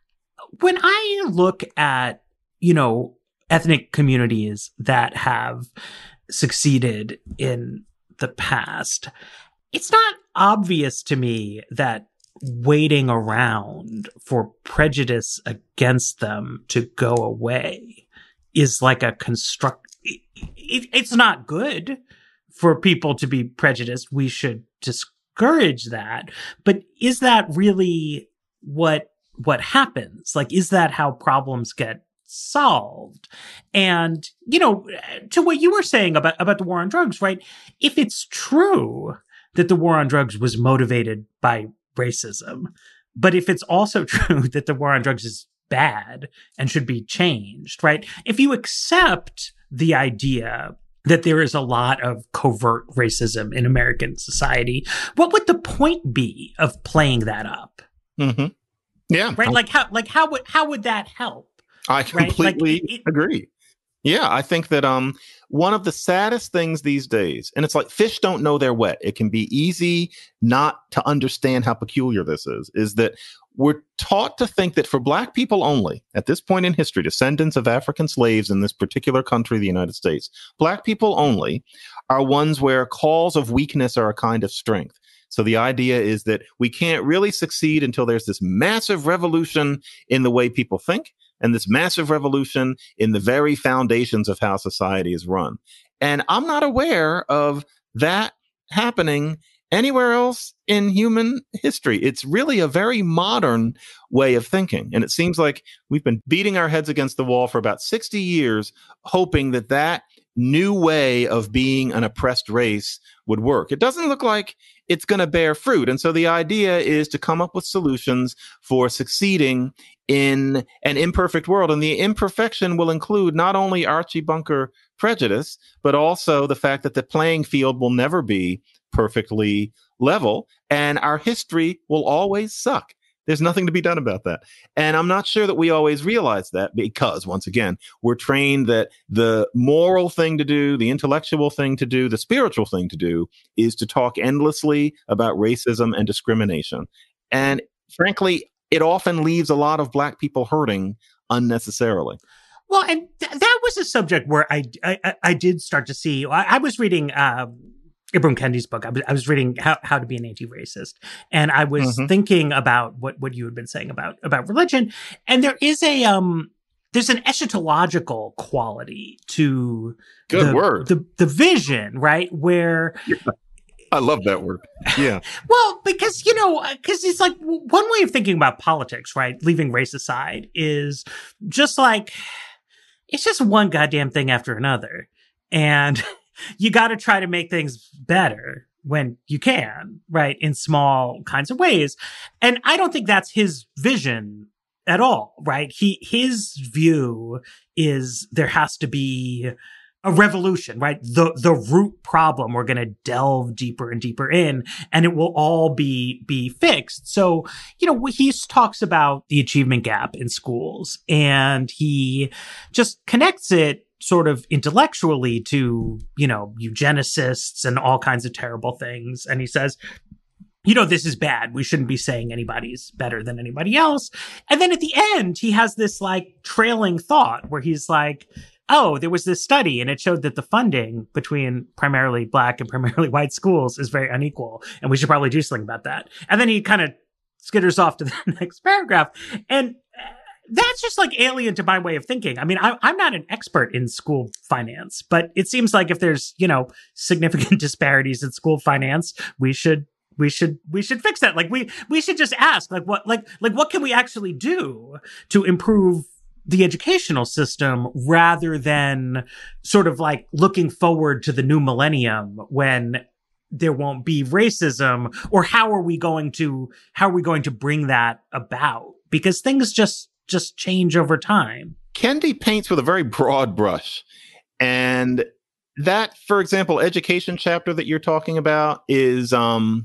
when I look at, you know, ethnic communities that have succeeded in the past, it's not obvious to me that waiting around for prejudice against them to go away is like a construct. It, it, it's not good for people to be prejudiced. We should discourage that. But is that really what what happens? Like, is that how problems get solved? And, you know, to what you were saying about, about the war on drugs, right? If it's true that the war on drugs was motivated by racism, but if it's also true that the war on drugs is bad and should be changed, right? If you accept the idea that there is a lot of covert racism in American society, what would the point be of playing that up? Mm-hmm. Yeah. Right. Like how, like how would, how would that help? I completely right? like it, agree. Yeah. I think that, um, one of the saddest things these days, and it's like fish don't know they're wet. It can be easy not to understand how peculiar this is, is that we're taught to think that for Black people only, at this point in history, descendants of African slaves in this particular country, the United States, Black people only are ones where calls of weakness are a kind of strength. So the idea is that we can't really succeed until there's this massive revolution in the way people think and this massive revolution in the very foundations of how society is run. And I'm not aware of that happening anywhere else in human history. It's really a very modern way of thinking. And it seems like we've been beating our heads against the wall for about sixty years, hoping that that new way of being an oppressed race would work. It doesn't look like it's going to bear fruit. And so the idea is to come up with solutions for succeeding in an imperfect world. And the imperfection will include not only Archie Bunker prejudice, but also the fact that the playing field will never be perfectly level, and our history will always suck. There's nothing to be done about that. And I'm not sure that we always realize that, because once again, we're trained that the moral thing to do, the intellectual thing to do, the spiritual thing to do is to talk endlessly about racism and discrimination. And frankly, it often leaves a lot of Black people hurting unnecessarily. Well, and th- that was a subject where I, I, I did start to see, I, I was reading, um, Ibram Kendi's book. I was, I was reading how, how to Be an Anti-Racist. And I was mm-hmm. thinking about what, what you had been saying about, about religion. And there is a, um, there's an eschatological quality to Good the, word. The, the vision, right? Where yeah. I love that word. Yeah. Well, because, you know, because it's like one way of thinking about politics, right? Leaving race aside, is just like, it's just one goddamn thing after another. And you got to try to make things better when you can, right? In small kinds of ways. And I don't think that's his vision at all, right? He, his view is there has to be a revolution, right? The, the root problem we're going to delve deeper and deeper in, and it will all be, be fixed. So, you know, he talks about the achievement gap in schools, and he just connects it sort of intellectually to, you know, eugenicists and all kinds of terrible things. And he says, you know, this is bad. We shouldn't be saying anybody's better than anybody else. And then at the end, he has this like trailing thought where he's like, oh, there was this study and it showed that the funding between primarily Black and primarily white schools is very unequal. And we should probably do something about that. And then he kind of skitters off to the next paragraph. And that's just like alien to my way of thinking. I mean, I, I'm not an expert in school finance, but it seems like if there's, you know, significant disparities in school finance, we should, we should, we should fix that. Like we, we should just ask, like what, like, like what can we actually do to improve the educational system, rather than sort of like looking forward to the new millennium when there won't be racism? Or how are we going to, how are we going to bring that about? Because things just, just change over time. Kendi paints with a very broad brush. And that, for example, education chapter that you're talking about is um,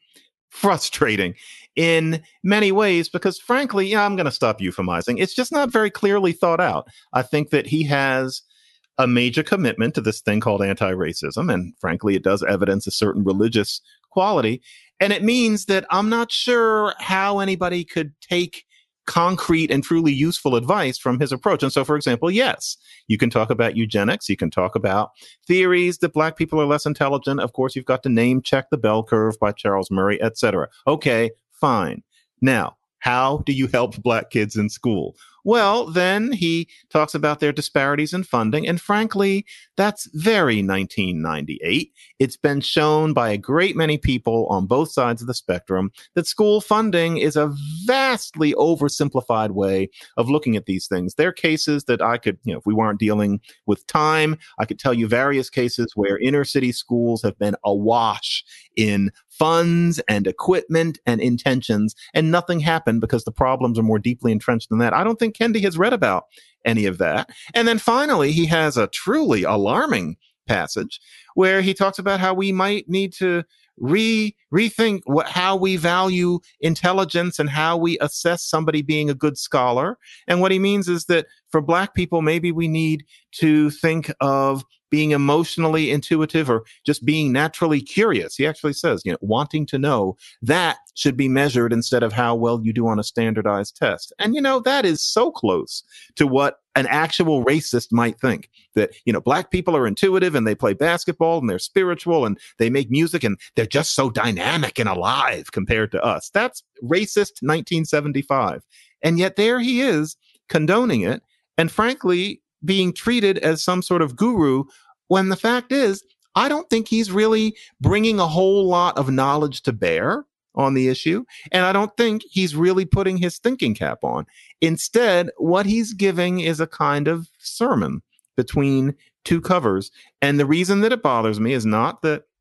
frustrating in many ways, because frankly, yeah, I'm going to stop euphemizing. It's just not very clearly thought out. I think that he has a major commitment to this thing called anti-racism. And frankly, it does evidence a certain religious quality. And it means that I'm not sure how anybody could take concrete and truly useful advice from his approach. And so, for example, yes, you can talk about eugenics. You can talk about theories that Black people are less intelligent. Of course, you've got to name check The Bell Curve by Charles Murray, et cetera. Okay, fine. Now, how do you help Black kids in school? Well, then he talks about their disparities in funding. And frankly, that's very nineteen ninety-eight. It's been shown by a great many people on both sides of the spectrum that school funding is a vastly oversimplified way of looking at these things. There are cases that I could, you know, if we weren't dealing with time, I could tell you various cases where inner city schools have been awash in funds and equipment and intentions, and nothing happened because the problems are more deeply entrenched than that. I don't think Kendi has read about any of that. And then finally, he has a truly alarming passage where he talks about how we might need to re rethink what, how we value intelligence and how we assess somebody being a good scholar. And what he means is that for Black people, maybe we need to think of being emotionally intuitive or just being naturally curious. He actually says, you know, wanting to know, that should be measured instead of how well you do on a standardized test. And, you know, that is so close to what an actual racist might think, that, you know, Black people are intuitive and they play basketball and they're spiritual and they make music and they're just so dynamic and alive compared to us. That's racist nineteen seventy-five. And yet there he is condoning it. And frankly, being treated as some sort of guru, when the fact is, I don't think he's really bringing a whole lot of knowledge to bear on the issue. And I don't think he's really putting his thinking cap on. Instead, what he's giving is a kind of sermon between two covers. And the reason that it bothers me is not that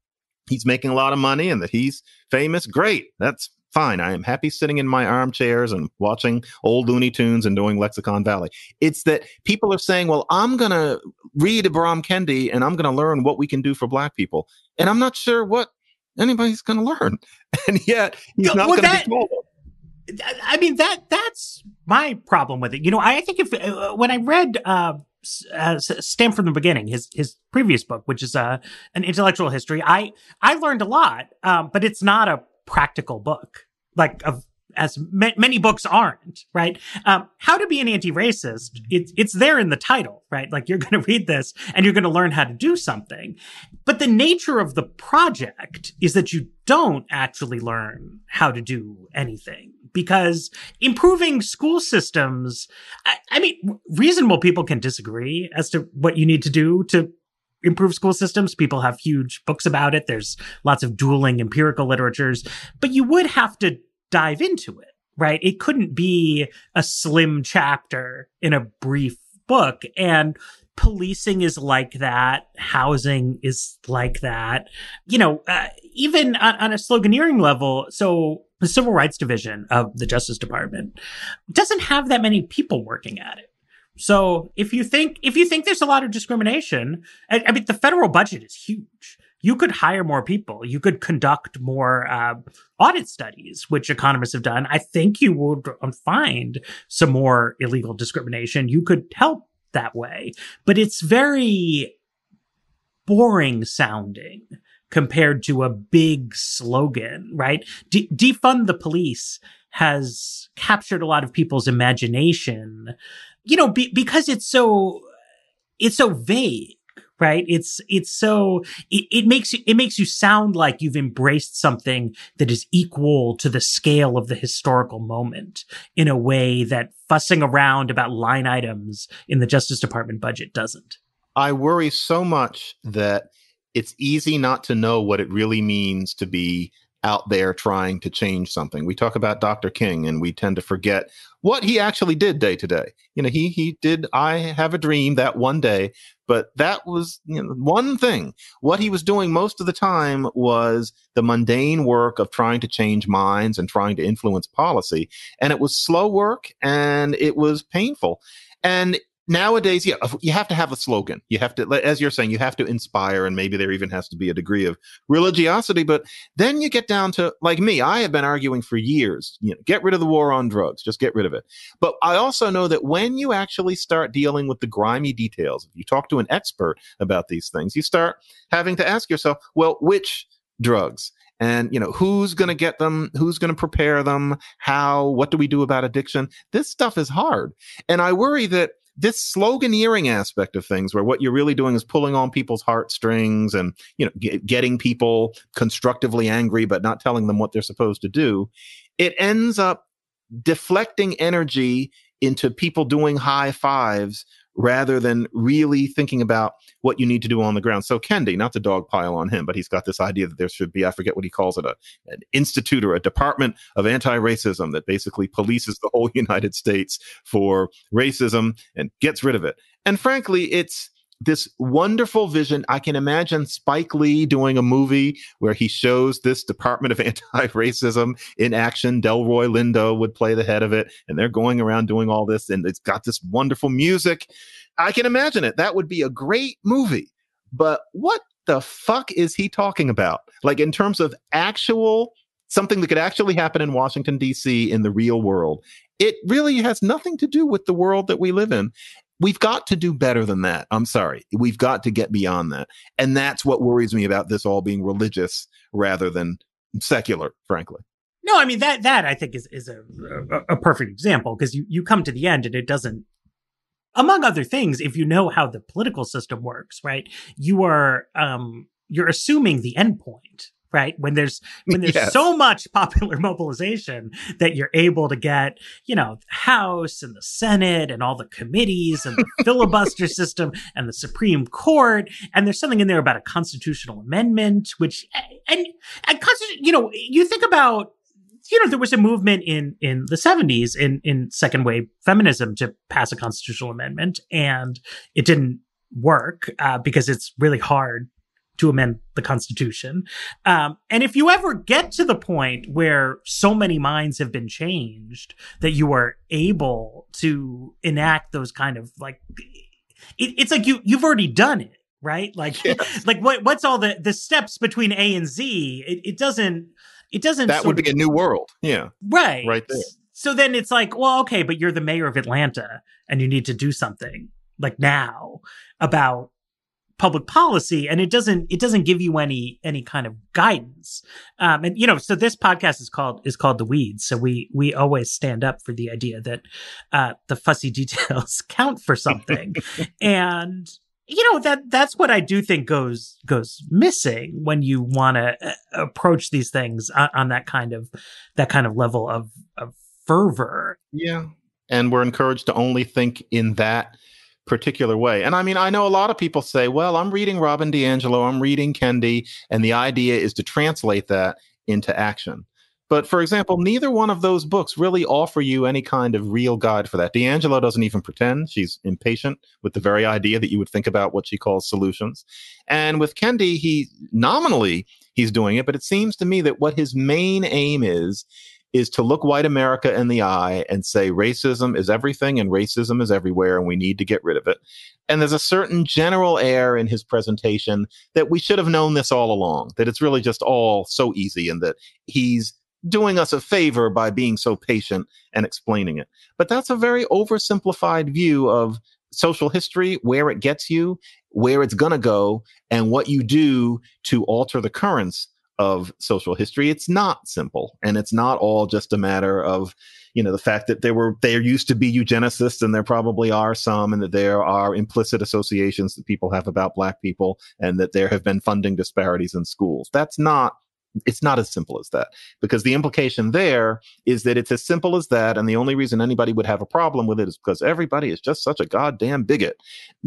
he's making a lot of money and that he's famous. Great. That's fine. I am happy sitting in my armchairs and watching old Looney Tunes and doing Lexicon Valley. It's that people are saying, well, I'm going to read Ibram Kendi and I'm going to learn what we can do for Black people. And I'm not sure what anybody's going to learn. And yet he's not well, going to be told. I mean, that that's my problem with it. You know, I think if uh, when I read uh, uh, Stamp from the Beginning, his his previous book, which is uh, an intellectual history, I I learned a lot, um, but it's not a practical book, like of as ma- many books aren't, right? Um, How to Be an Anti-Racist, it's it's there in the title, right? Like you're going to read this and you're going to learn how to do something. But the nature of the project is that you don't actually learn how to do anything, because improving school systems, I, I mean, reasonable people can disagree as to what you need to do to improve school systems. People have huge books about it. There's lots of dueling empirical literatures, but you would have to dive into it, right? It couldn't be a slim chapter in a brief book. And policing is like that. Housing is like that. You know, uh, even on, on a sloganeering level. So the Civil Rights Division of the Justice Department doesn't have that many people working at it. So if you think, if you think there's a lot of discrimination, I, I mean, the federal budget is huge. You could hire more people. You could conduct more uh, audit studies, which economists have done. I think you would find some more illegal discrimination. You could help that way. But it's very boring sounding compared to a big slogan, right? De- defund the police has captured a lot of people's imagination, you know, be- because it's so, it's so vague. Right. It's, it's so, it, it makes you, it makes you sound like you've embraced something that is equal to the scale of the historical moment in a way that fussing around about line items in the Justice Department budget doesn't. I worry so much that it's easy not to know what it really means to be out there trying to change something. We talk about Doctor King and we tend to forget what he actually did day to day. You know, he he did I Have a Dream that one day, but that was, you know, one thing. What he was doing most of the time was the mundane work of trying to change minds and trying to influence policy. And it was slow work and it was painful. And nowadays, yeah, you have to have a slogan. You have to, as you're saying, you have to inspire, and maybe there even has to be a degree of religiosity. But then you get down to, like me, I have been arguing for years, you know, get rid of the war on drugs, just get rid of it. But I also know that when you actually start dealing with the grimy details, if you talk to an expert about these things, you start having to ask yourself, well, which drugs? And, you know, who's going to get them? Who's going to prepare them? How? What do we do about addiction? This stuff is hard. And I worry that this sloganeering aspect of things, where what you're really doing is pulling on people's heartstrings and, you know, get, getting people constructively angry, but not telling them what they're supposed to do, it ends up deflecting energy into people doing high fives rather than really thinking about what you need to do on the ground. So Kendi, not to dogpile on him, but he's got this idea that there should be, I forget what he calls it, a, an institute or a department of anti-racism that basically polices the whole United States for racism and gets rid of it. And frankly, it's this wonderful vision. I can imagine Spike Lee doing a movie where he shows this Department of Anti-Racism in action. Delroy Lindo would play the head of it, and they're going around doing all this, and it's got this wonderful music. I can imagine it. That would be a great movie. But what the fuck is he talking about? Like, in terms of actual, something that could actually happen in Washington, D C in the real world, it really has nothing to do with the world that we live in. We've got to do better than that. I'm sorry. We've got to get beyond that. And that's what worries me about this all being religious rather than secular, frankly. No, I mean, that, that I think is, is a, a, a perfect example, because you, you come to the end and it doesn't, among other things, if you know how the political system works, right, you are, um, you're assuming the end point. Right. When there's, when there's yes. so much popular mobilization that you're able to get, you know, the House and the Senate and all the committees and the filibuster system and the Supreme Court. And there's something in there about a constitutional amendment, which, and, and you know, you think about, you know, there was a movement in, in the seventies in, in second wave feminism to pass a constitutional amendment, and it didn't work, uh, because it's really hard to amend the Constitution. Um, and if you ever get to the point where so many minds have been changed that you are able to enact those kind of like, it, it's like you, you've already done it, right? Like, yes. like what, what's all the, the steps between A and Z? It, it doesn't, it doesn't. That would be of, a new world. Yeah. Right. Right there. So then it's like, well, okay, but you're the mayor of Atlanta and you need to do something like now about public policy, and it doesn't it doesn't give you any any kind of guidance. Um, and you know, so this podcast is called is called The Weeds. So we we always stand up for the idea that uh, the fussy details count for something, and you know that that's what I do think goes goes missing when you want to uh, approach these things on, on that kind of that kind of level of of fervor. Yeah, and we're encouraged to only think in that particular way. And I mean, I know a lot of people say, well, I'm reading Robin DiAngelo, I'm reading Kendi, and the idea is to translate that into action. But for example, neither one of those books really offer you any kind of real guide for that. DiAngelo doesn't even pretend. She's impatient with the very idea that you would think about what she calls solutions. And with Kendi, he nominally he's doing it, but it seems to me that what his main aim is is to look white America in the eye and say racism is everything and racism is everywhere and we need to get rid of it. And there's a certain general air in his presentation that we should have known this all along, that it's really just all so easy and that he's doing us a favor by being so patient and explaining it. But that's a very oversimplified view of social history, where it gets you, where it's going to go, and what you do to alter the currents of social history. It's not simple, and it's not all just a matter of, you know, the fact that there were there used to be eugenicists, and there probably are some, and that there are implicit associations that people have about Black people, and that there have been funding disparities in schools. That's not It's not as simple as that, because the implication there is that it's as simple as that. And the only reason anybody would have a problem with it is because everybody is just such a goddamn bigot.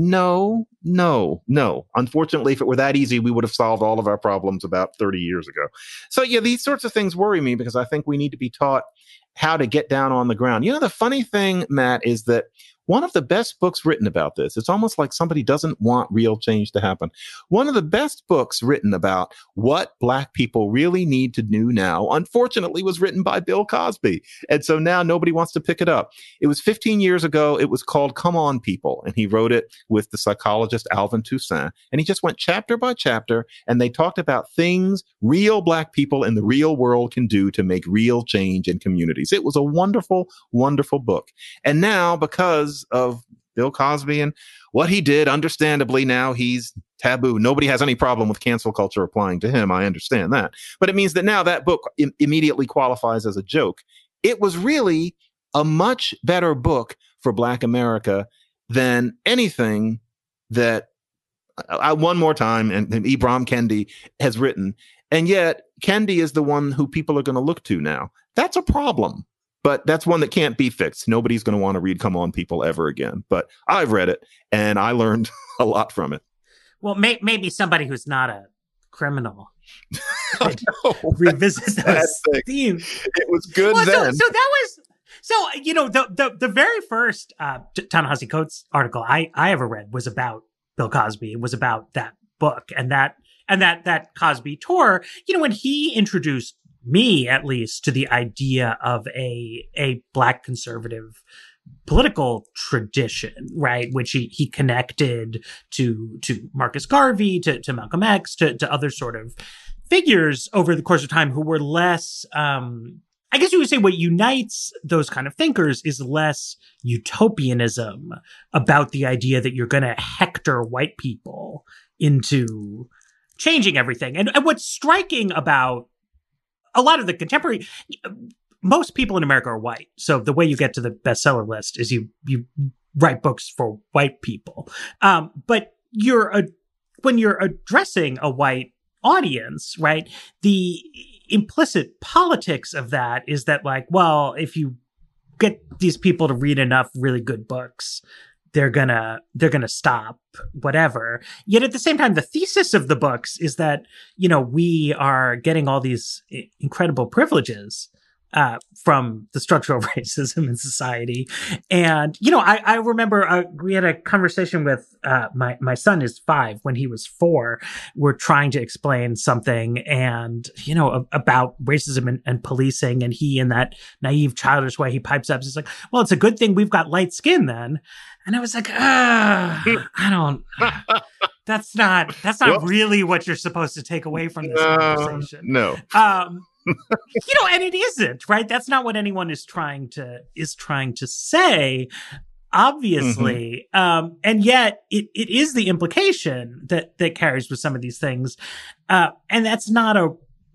No, no, no. Unfortunately, if it were that easy, we would have solved all of our problems about thirty years ago. So, yeah, these sorts of things worry me because I think we need to be taught how to get down on the ground. You know, the funny thing, Matt, is that one of the best books written about this, it's almost like somebody doesn't want real change to happen. One of the best books written about what Black people really need to do now, unfortunately, was written by Bill Cosby. And so now nobody wants to pick it up. It was fifteen years ago. It was called Come On, People. And he wrote it with the psychologist Alvin Toussaint. And he just went chapter by chapter. And they talked about things real Black people in the real world can do to make real change in communities. It was a wonderful, wonderful book. And now, because of Bill Cosby and what he did, understandably, now he's taboo. Nobody has any problem with cancel culture applying to him. I understand that. But it means that now that book im- immediately qualifies as a joke. It was really a much better book for Black America than anything that I, one more time, and, and Ibram Kendi has written. And yet Kendi is the one who people are going to look to now. That's a problem. But that's one that can't be fixed. Nobody's going to want to read Come On, People ever again. But I've read it, and I learned a lot from it. Well, may- maybe somebody who's not a criminal could revisit those themes. It was good well, then. So, so that was... So, you know, the the, the very first uh, Ta-Nehisi Coates article I, I ever read was about Bill Cosby. It was about that book and that and that that Cosby tour. You know, when he introduced me, at least, to the idea of a a Black conservative political tradition, right, which he he connected to to Marcus Garvey, to to Malcolm X, to to other sort of figures over the course of time who were less. Um, I guess you would say what unites those kind of thinkers is less utopianism about the idea that you're going to hector white people into changing everything. And, and what's striking about a lot of the contemporary, most people in America are white. So the way you get to the bestseller list is you, you write books for white people. Um, but you're, a, when you're addressing a white audience, right, the implicit politics of that is that, like, well, if you get these people to read enough really good books, they're gonna they're gonna stop whatever. Yet at the same time, the thesis of the books is that, you know, we are getting all these incredible privileges uh, from the structural racism in society. And, you know, I, I remember uh, we had a conversation with uh, my, my son is five. When he was four, we're trying to explain something and, you know, about racism and, and policing. And he, in that naive, childish way, he pipes up. He's like, well, it's a good thing we've got light skin then. And I was like, ah, I don't, that's not, that's not well, really what you're supposed to take away from this uh, conversation. No. Um, you know, and it isn't, right? That's not what anyone is trying to, is trying to say, obviously. Mm-hmm. Um, and yet it, it is the implication that, that carries with some of these things. Uh, and that's not a,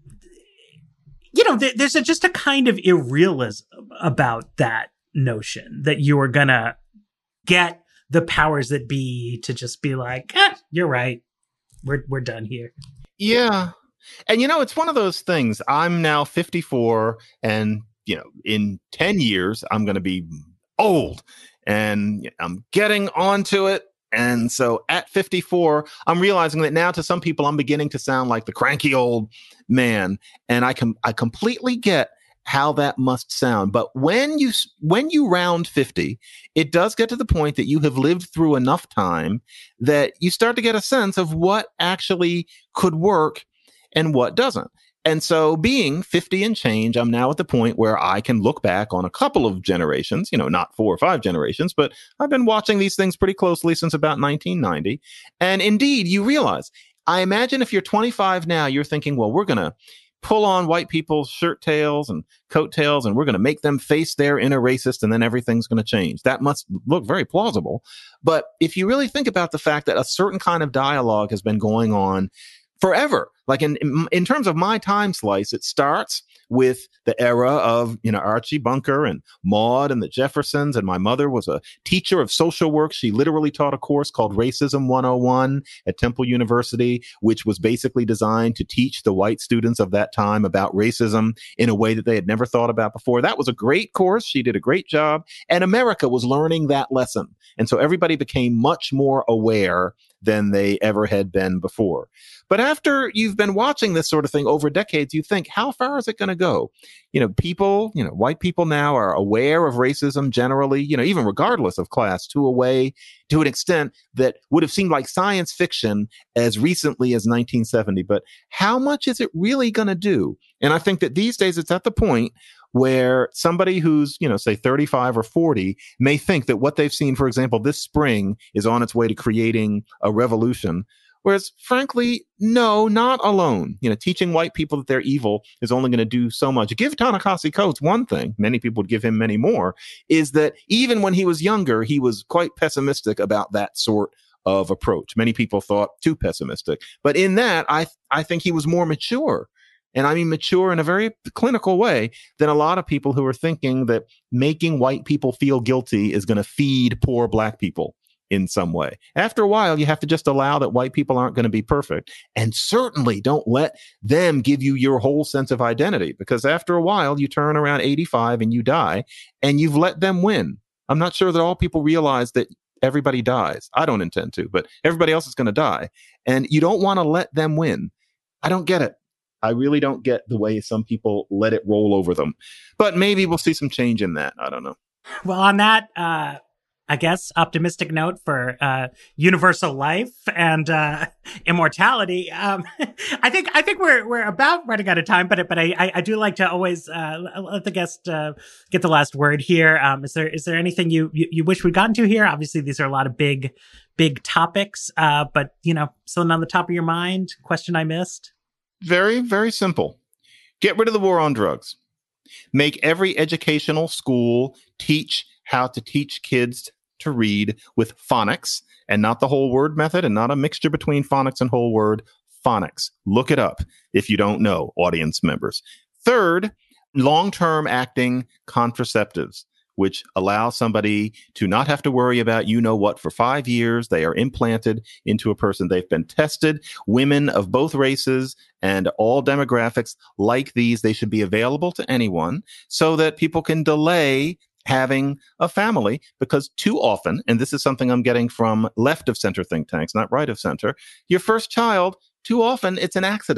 you know, th- there's a, just a kind of irrealism about that notion that you are gonna get the powers that be to just be like, eh, you're right. We're, we're done here. Yeah. And, you know, it's one of those things. I'm now fifty-four and, you know, in ten years, I'm going to be old and I'm getting onto it. And so at fifty-four, I'm realizing that now to some people, I'm beginning to sound like the cranky old man. And I can, I completely get how that must sound. But when you, when you round fifty, it does get to the point that you have lived through enough time that you start to get a sense of what actually could work and what doesn't. And so being fifty and change, I'm now at the point where I can look back on a couple of generations, you know, not four or five generations, but I've been watching these things pretty closely since about nineteen ninety. And indeed, you realize, I imagine if you're twenty-five now, you're thinking, well, we're going to pull on white people's shirt tails and coat tails, and we're going to make them face their inner racist, and then everything's going to change. That must look very plausible. But if you really think about the fact that a certain kind of dialogue has been going on forever, like in, in in terms of my time slice, it starts with the era of, you know, Archie Bunker and Maude and the Jeffersons. And my mother was a teacher of social work. She literally taught a course called Racism one oh one at Temple University, which was basically designed to teach the white students of that time about racism in a way that they had never thought about before. That was a great course. She did a great job. And America was learning that lesson. And so everybody became much more aware than they ever had been before. But after you've been watching this sort of thing over decades, you think, how far is it going to go? You know, people, you know, white people now are aware of racism generally, you know, even regardless of class, to a way, to an extent that would have seemed like science fiction as recently as nineteen seventy. But how much is it really going to do? And I think that these days it's at the point where somebody who's, you know, say thirty-five or forty may think that what they've seen, for example, this spring is on its way to creating a revolution. Whereas, frankly, no, not alone. You know, teaching white people that they're evil is only going to do so much. Give Ta-Nehisi Coates one thing, many people would give him many more, is that even when he was younger, he was quite pessimistic about that sort of approach. Many people thought too pessimistic. But in that, I I think he was more mature. And I mean mature in a very clinical way than a lot of people who are thinking that making white people feel guilty is going to feed poor black people in some way. After a while, you have to just allow that white people aren't going to be perfect. And certainly don't let them give you your whole sense of identity, because after a while, you turn around eighty-five and you die and you've let them win. I'm not sure that all people realize that everybody dies. I don't intend to, but everybody else is going to die. And you don't want to let them win. I don't get it. I really don't get the way some people let it roll over them. But maybe we'll see some change in that. I don't know. Well, on that, uh, I guess, optimistic note for uh, universal life and uh, immortality, um, I think I think we're we're about running out of time. But but I I do like to always uh, let the guest uh, get the last word here. Um, is there is there anything you, you you wish we'd gotten to here? Obviously, these are a lot of big big topics. Uh, but you know, something on the top of your mind? Question I missed? Very, very simple. Get rid of the war on drugs. Make every educational school teach how to teach kids to read with phonics, and not the whole word method, and not a mixture between phonics and whole word. Phonics. Look it up if you don't know, audience members. Third, long-term acting contraceptives, which allow somebody to not have to worry about you know what for five years. They are implanted into a person. They've been tested. Women of both races and all demographics like these, they should be available to anyone so that people can delay having a family, because too often, and this is something I'm getting from left of center think tanks, not right of center, your first child, too often it's an accident.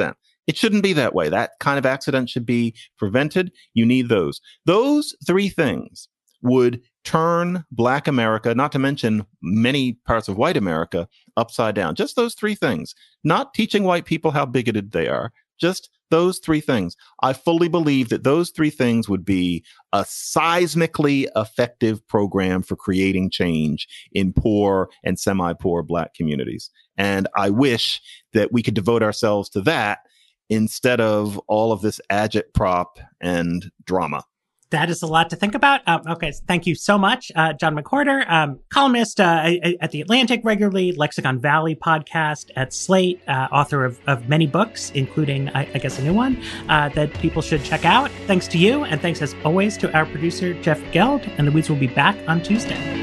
It shouldn't be that way. That kind of accident should be prevented. You need those. Those three things would turn Black America, not to mention many parts of white America, upside down. Just those three things. Not teaching white people how bigoted they are. Just those three things. I fully believe that those three things would be a seismically effective program for creating change in poor and semi-poor Black communities. And I wish that we could devote ourselves to that instead of all of this agitprop and drama. That is a lot to think about. Um, okay, thank you so much, uh, John McWhorter, um, columnist uh, at The Atlantic regularly, Lexicon Valley podcast at Slate, uh, author of, of many books, including, I, I guess, a new one uh, that people should check out. Thanks to you, and thanks as always to our producer, Jeff Geld, and The Weeds will be back on Tuesday.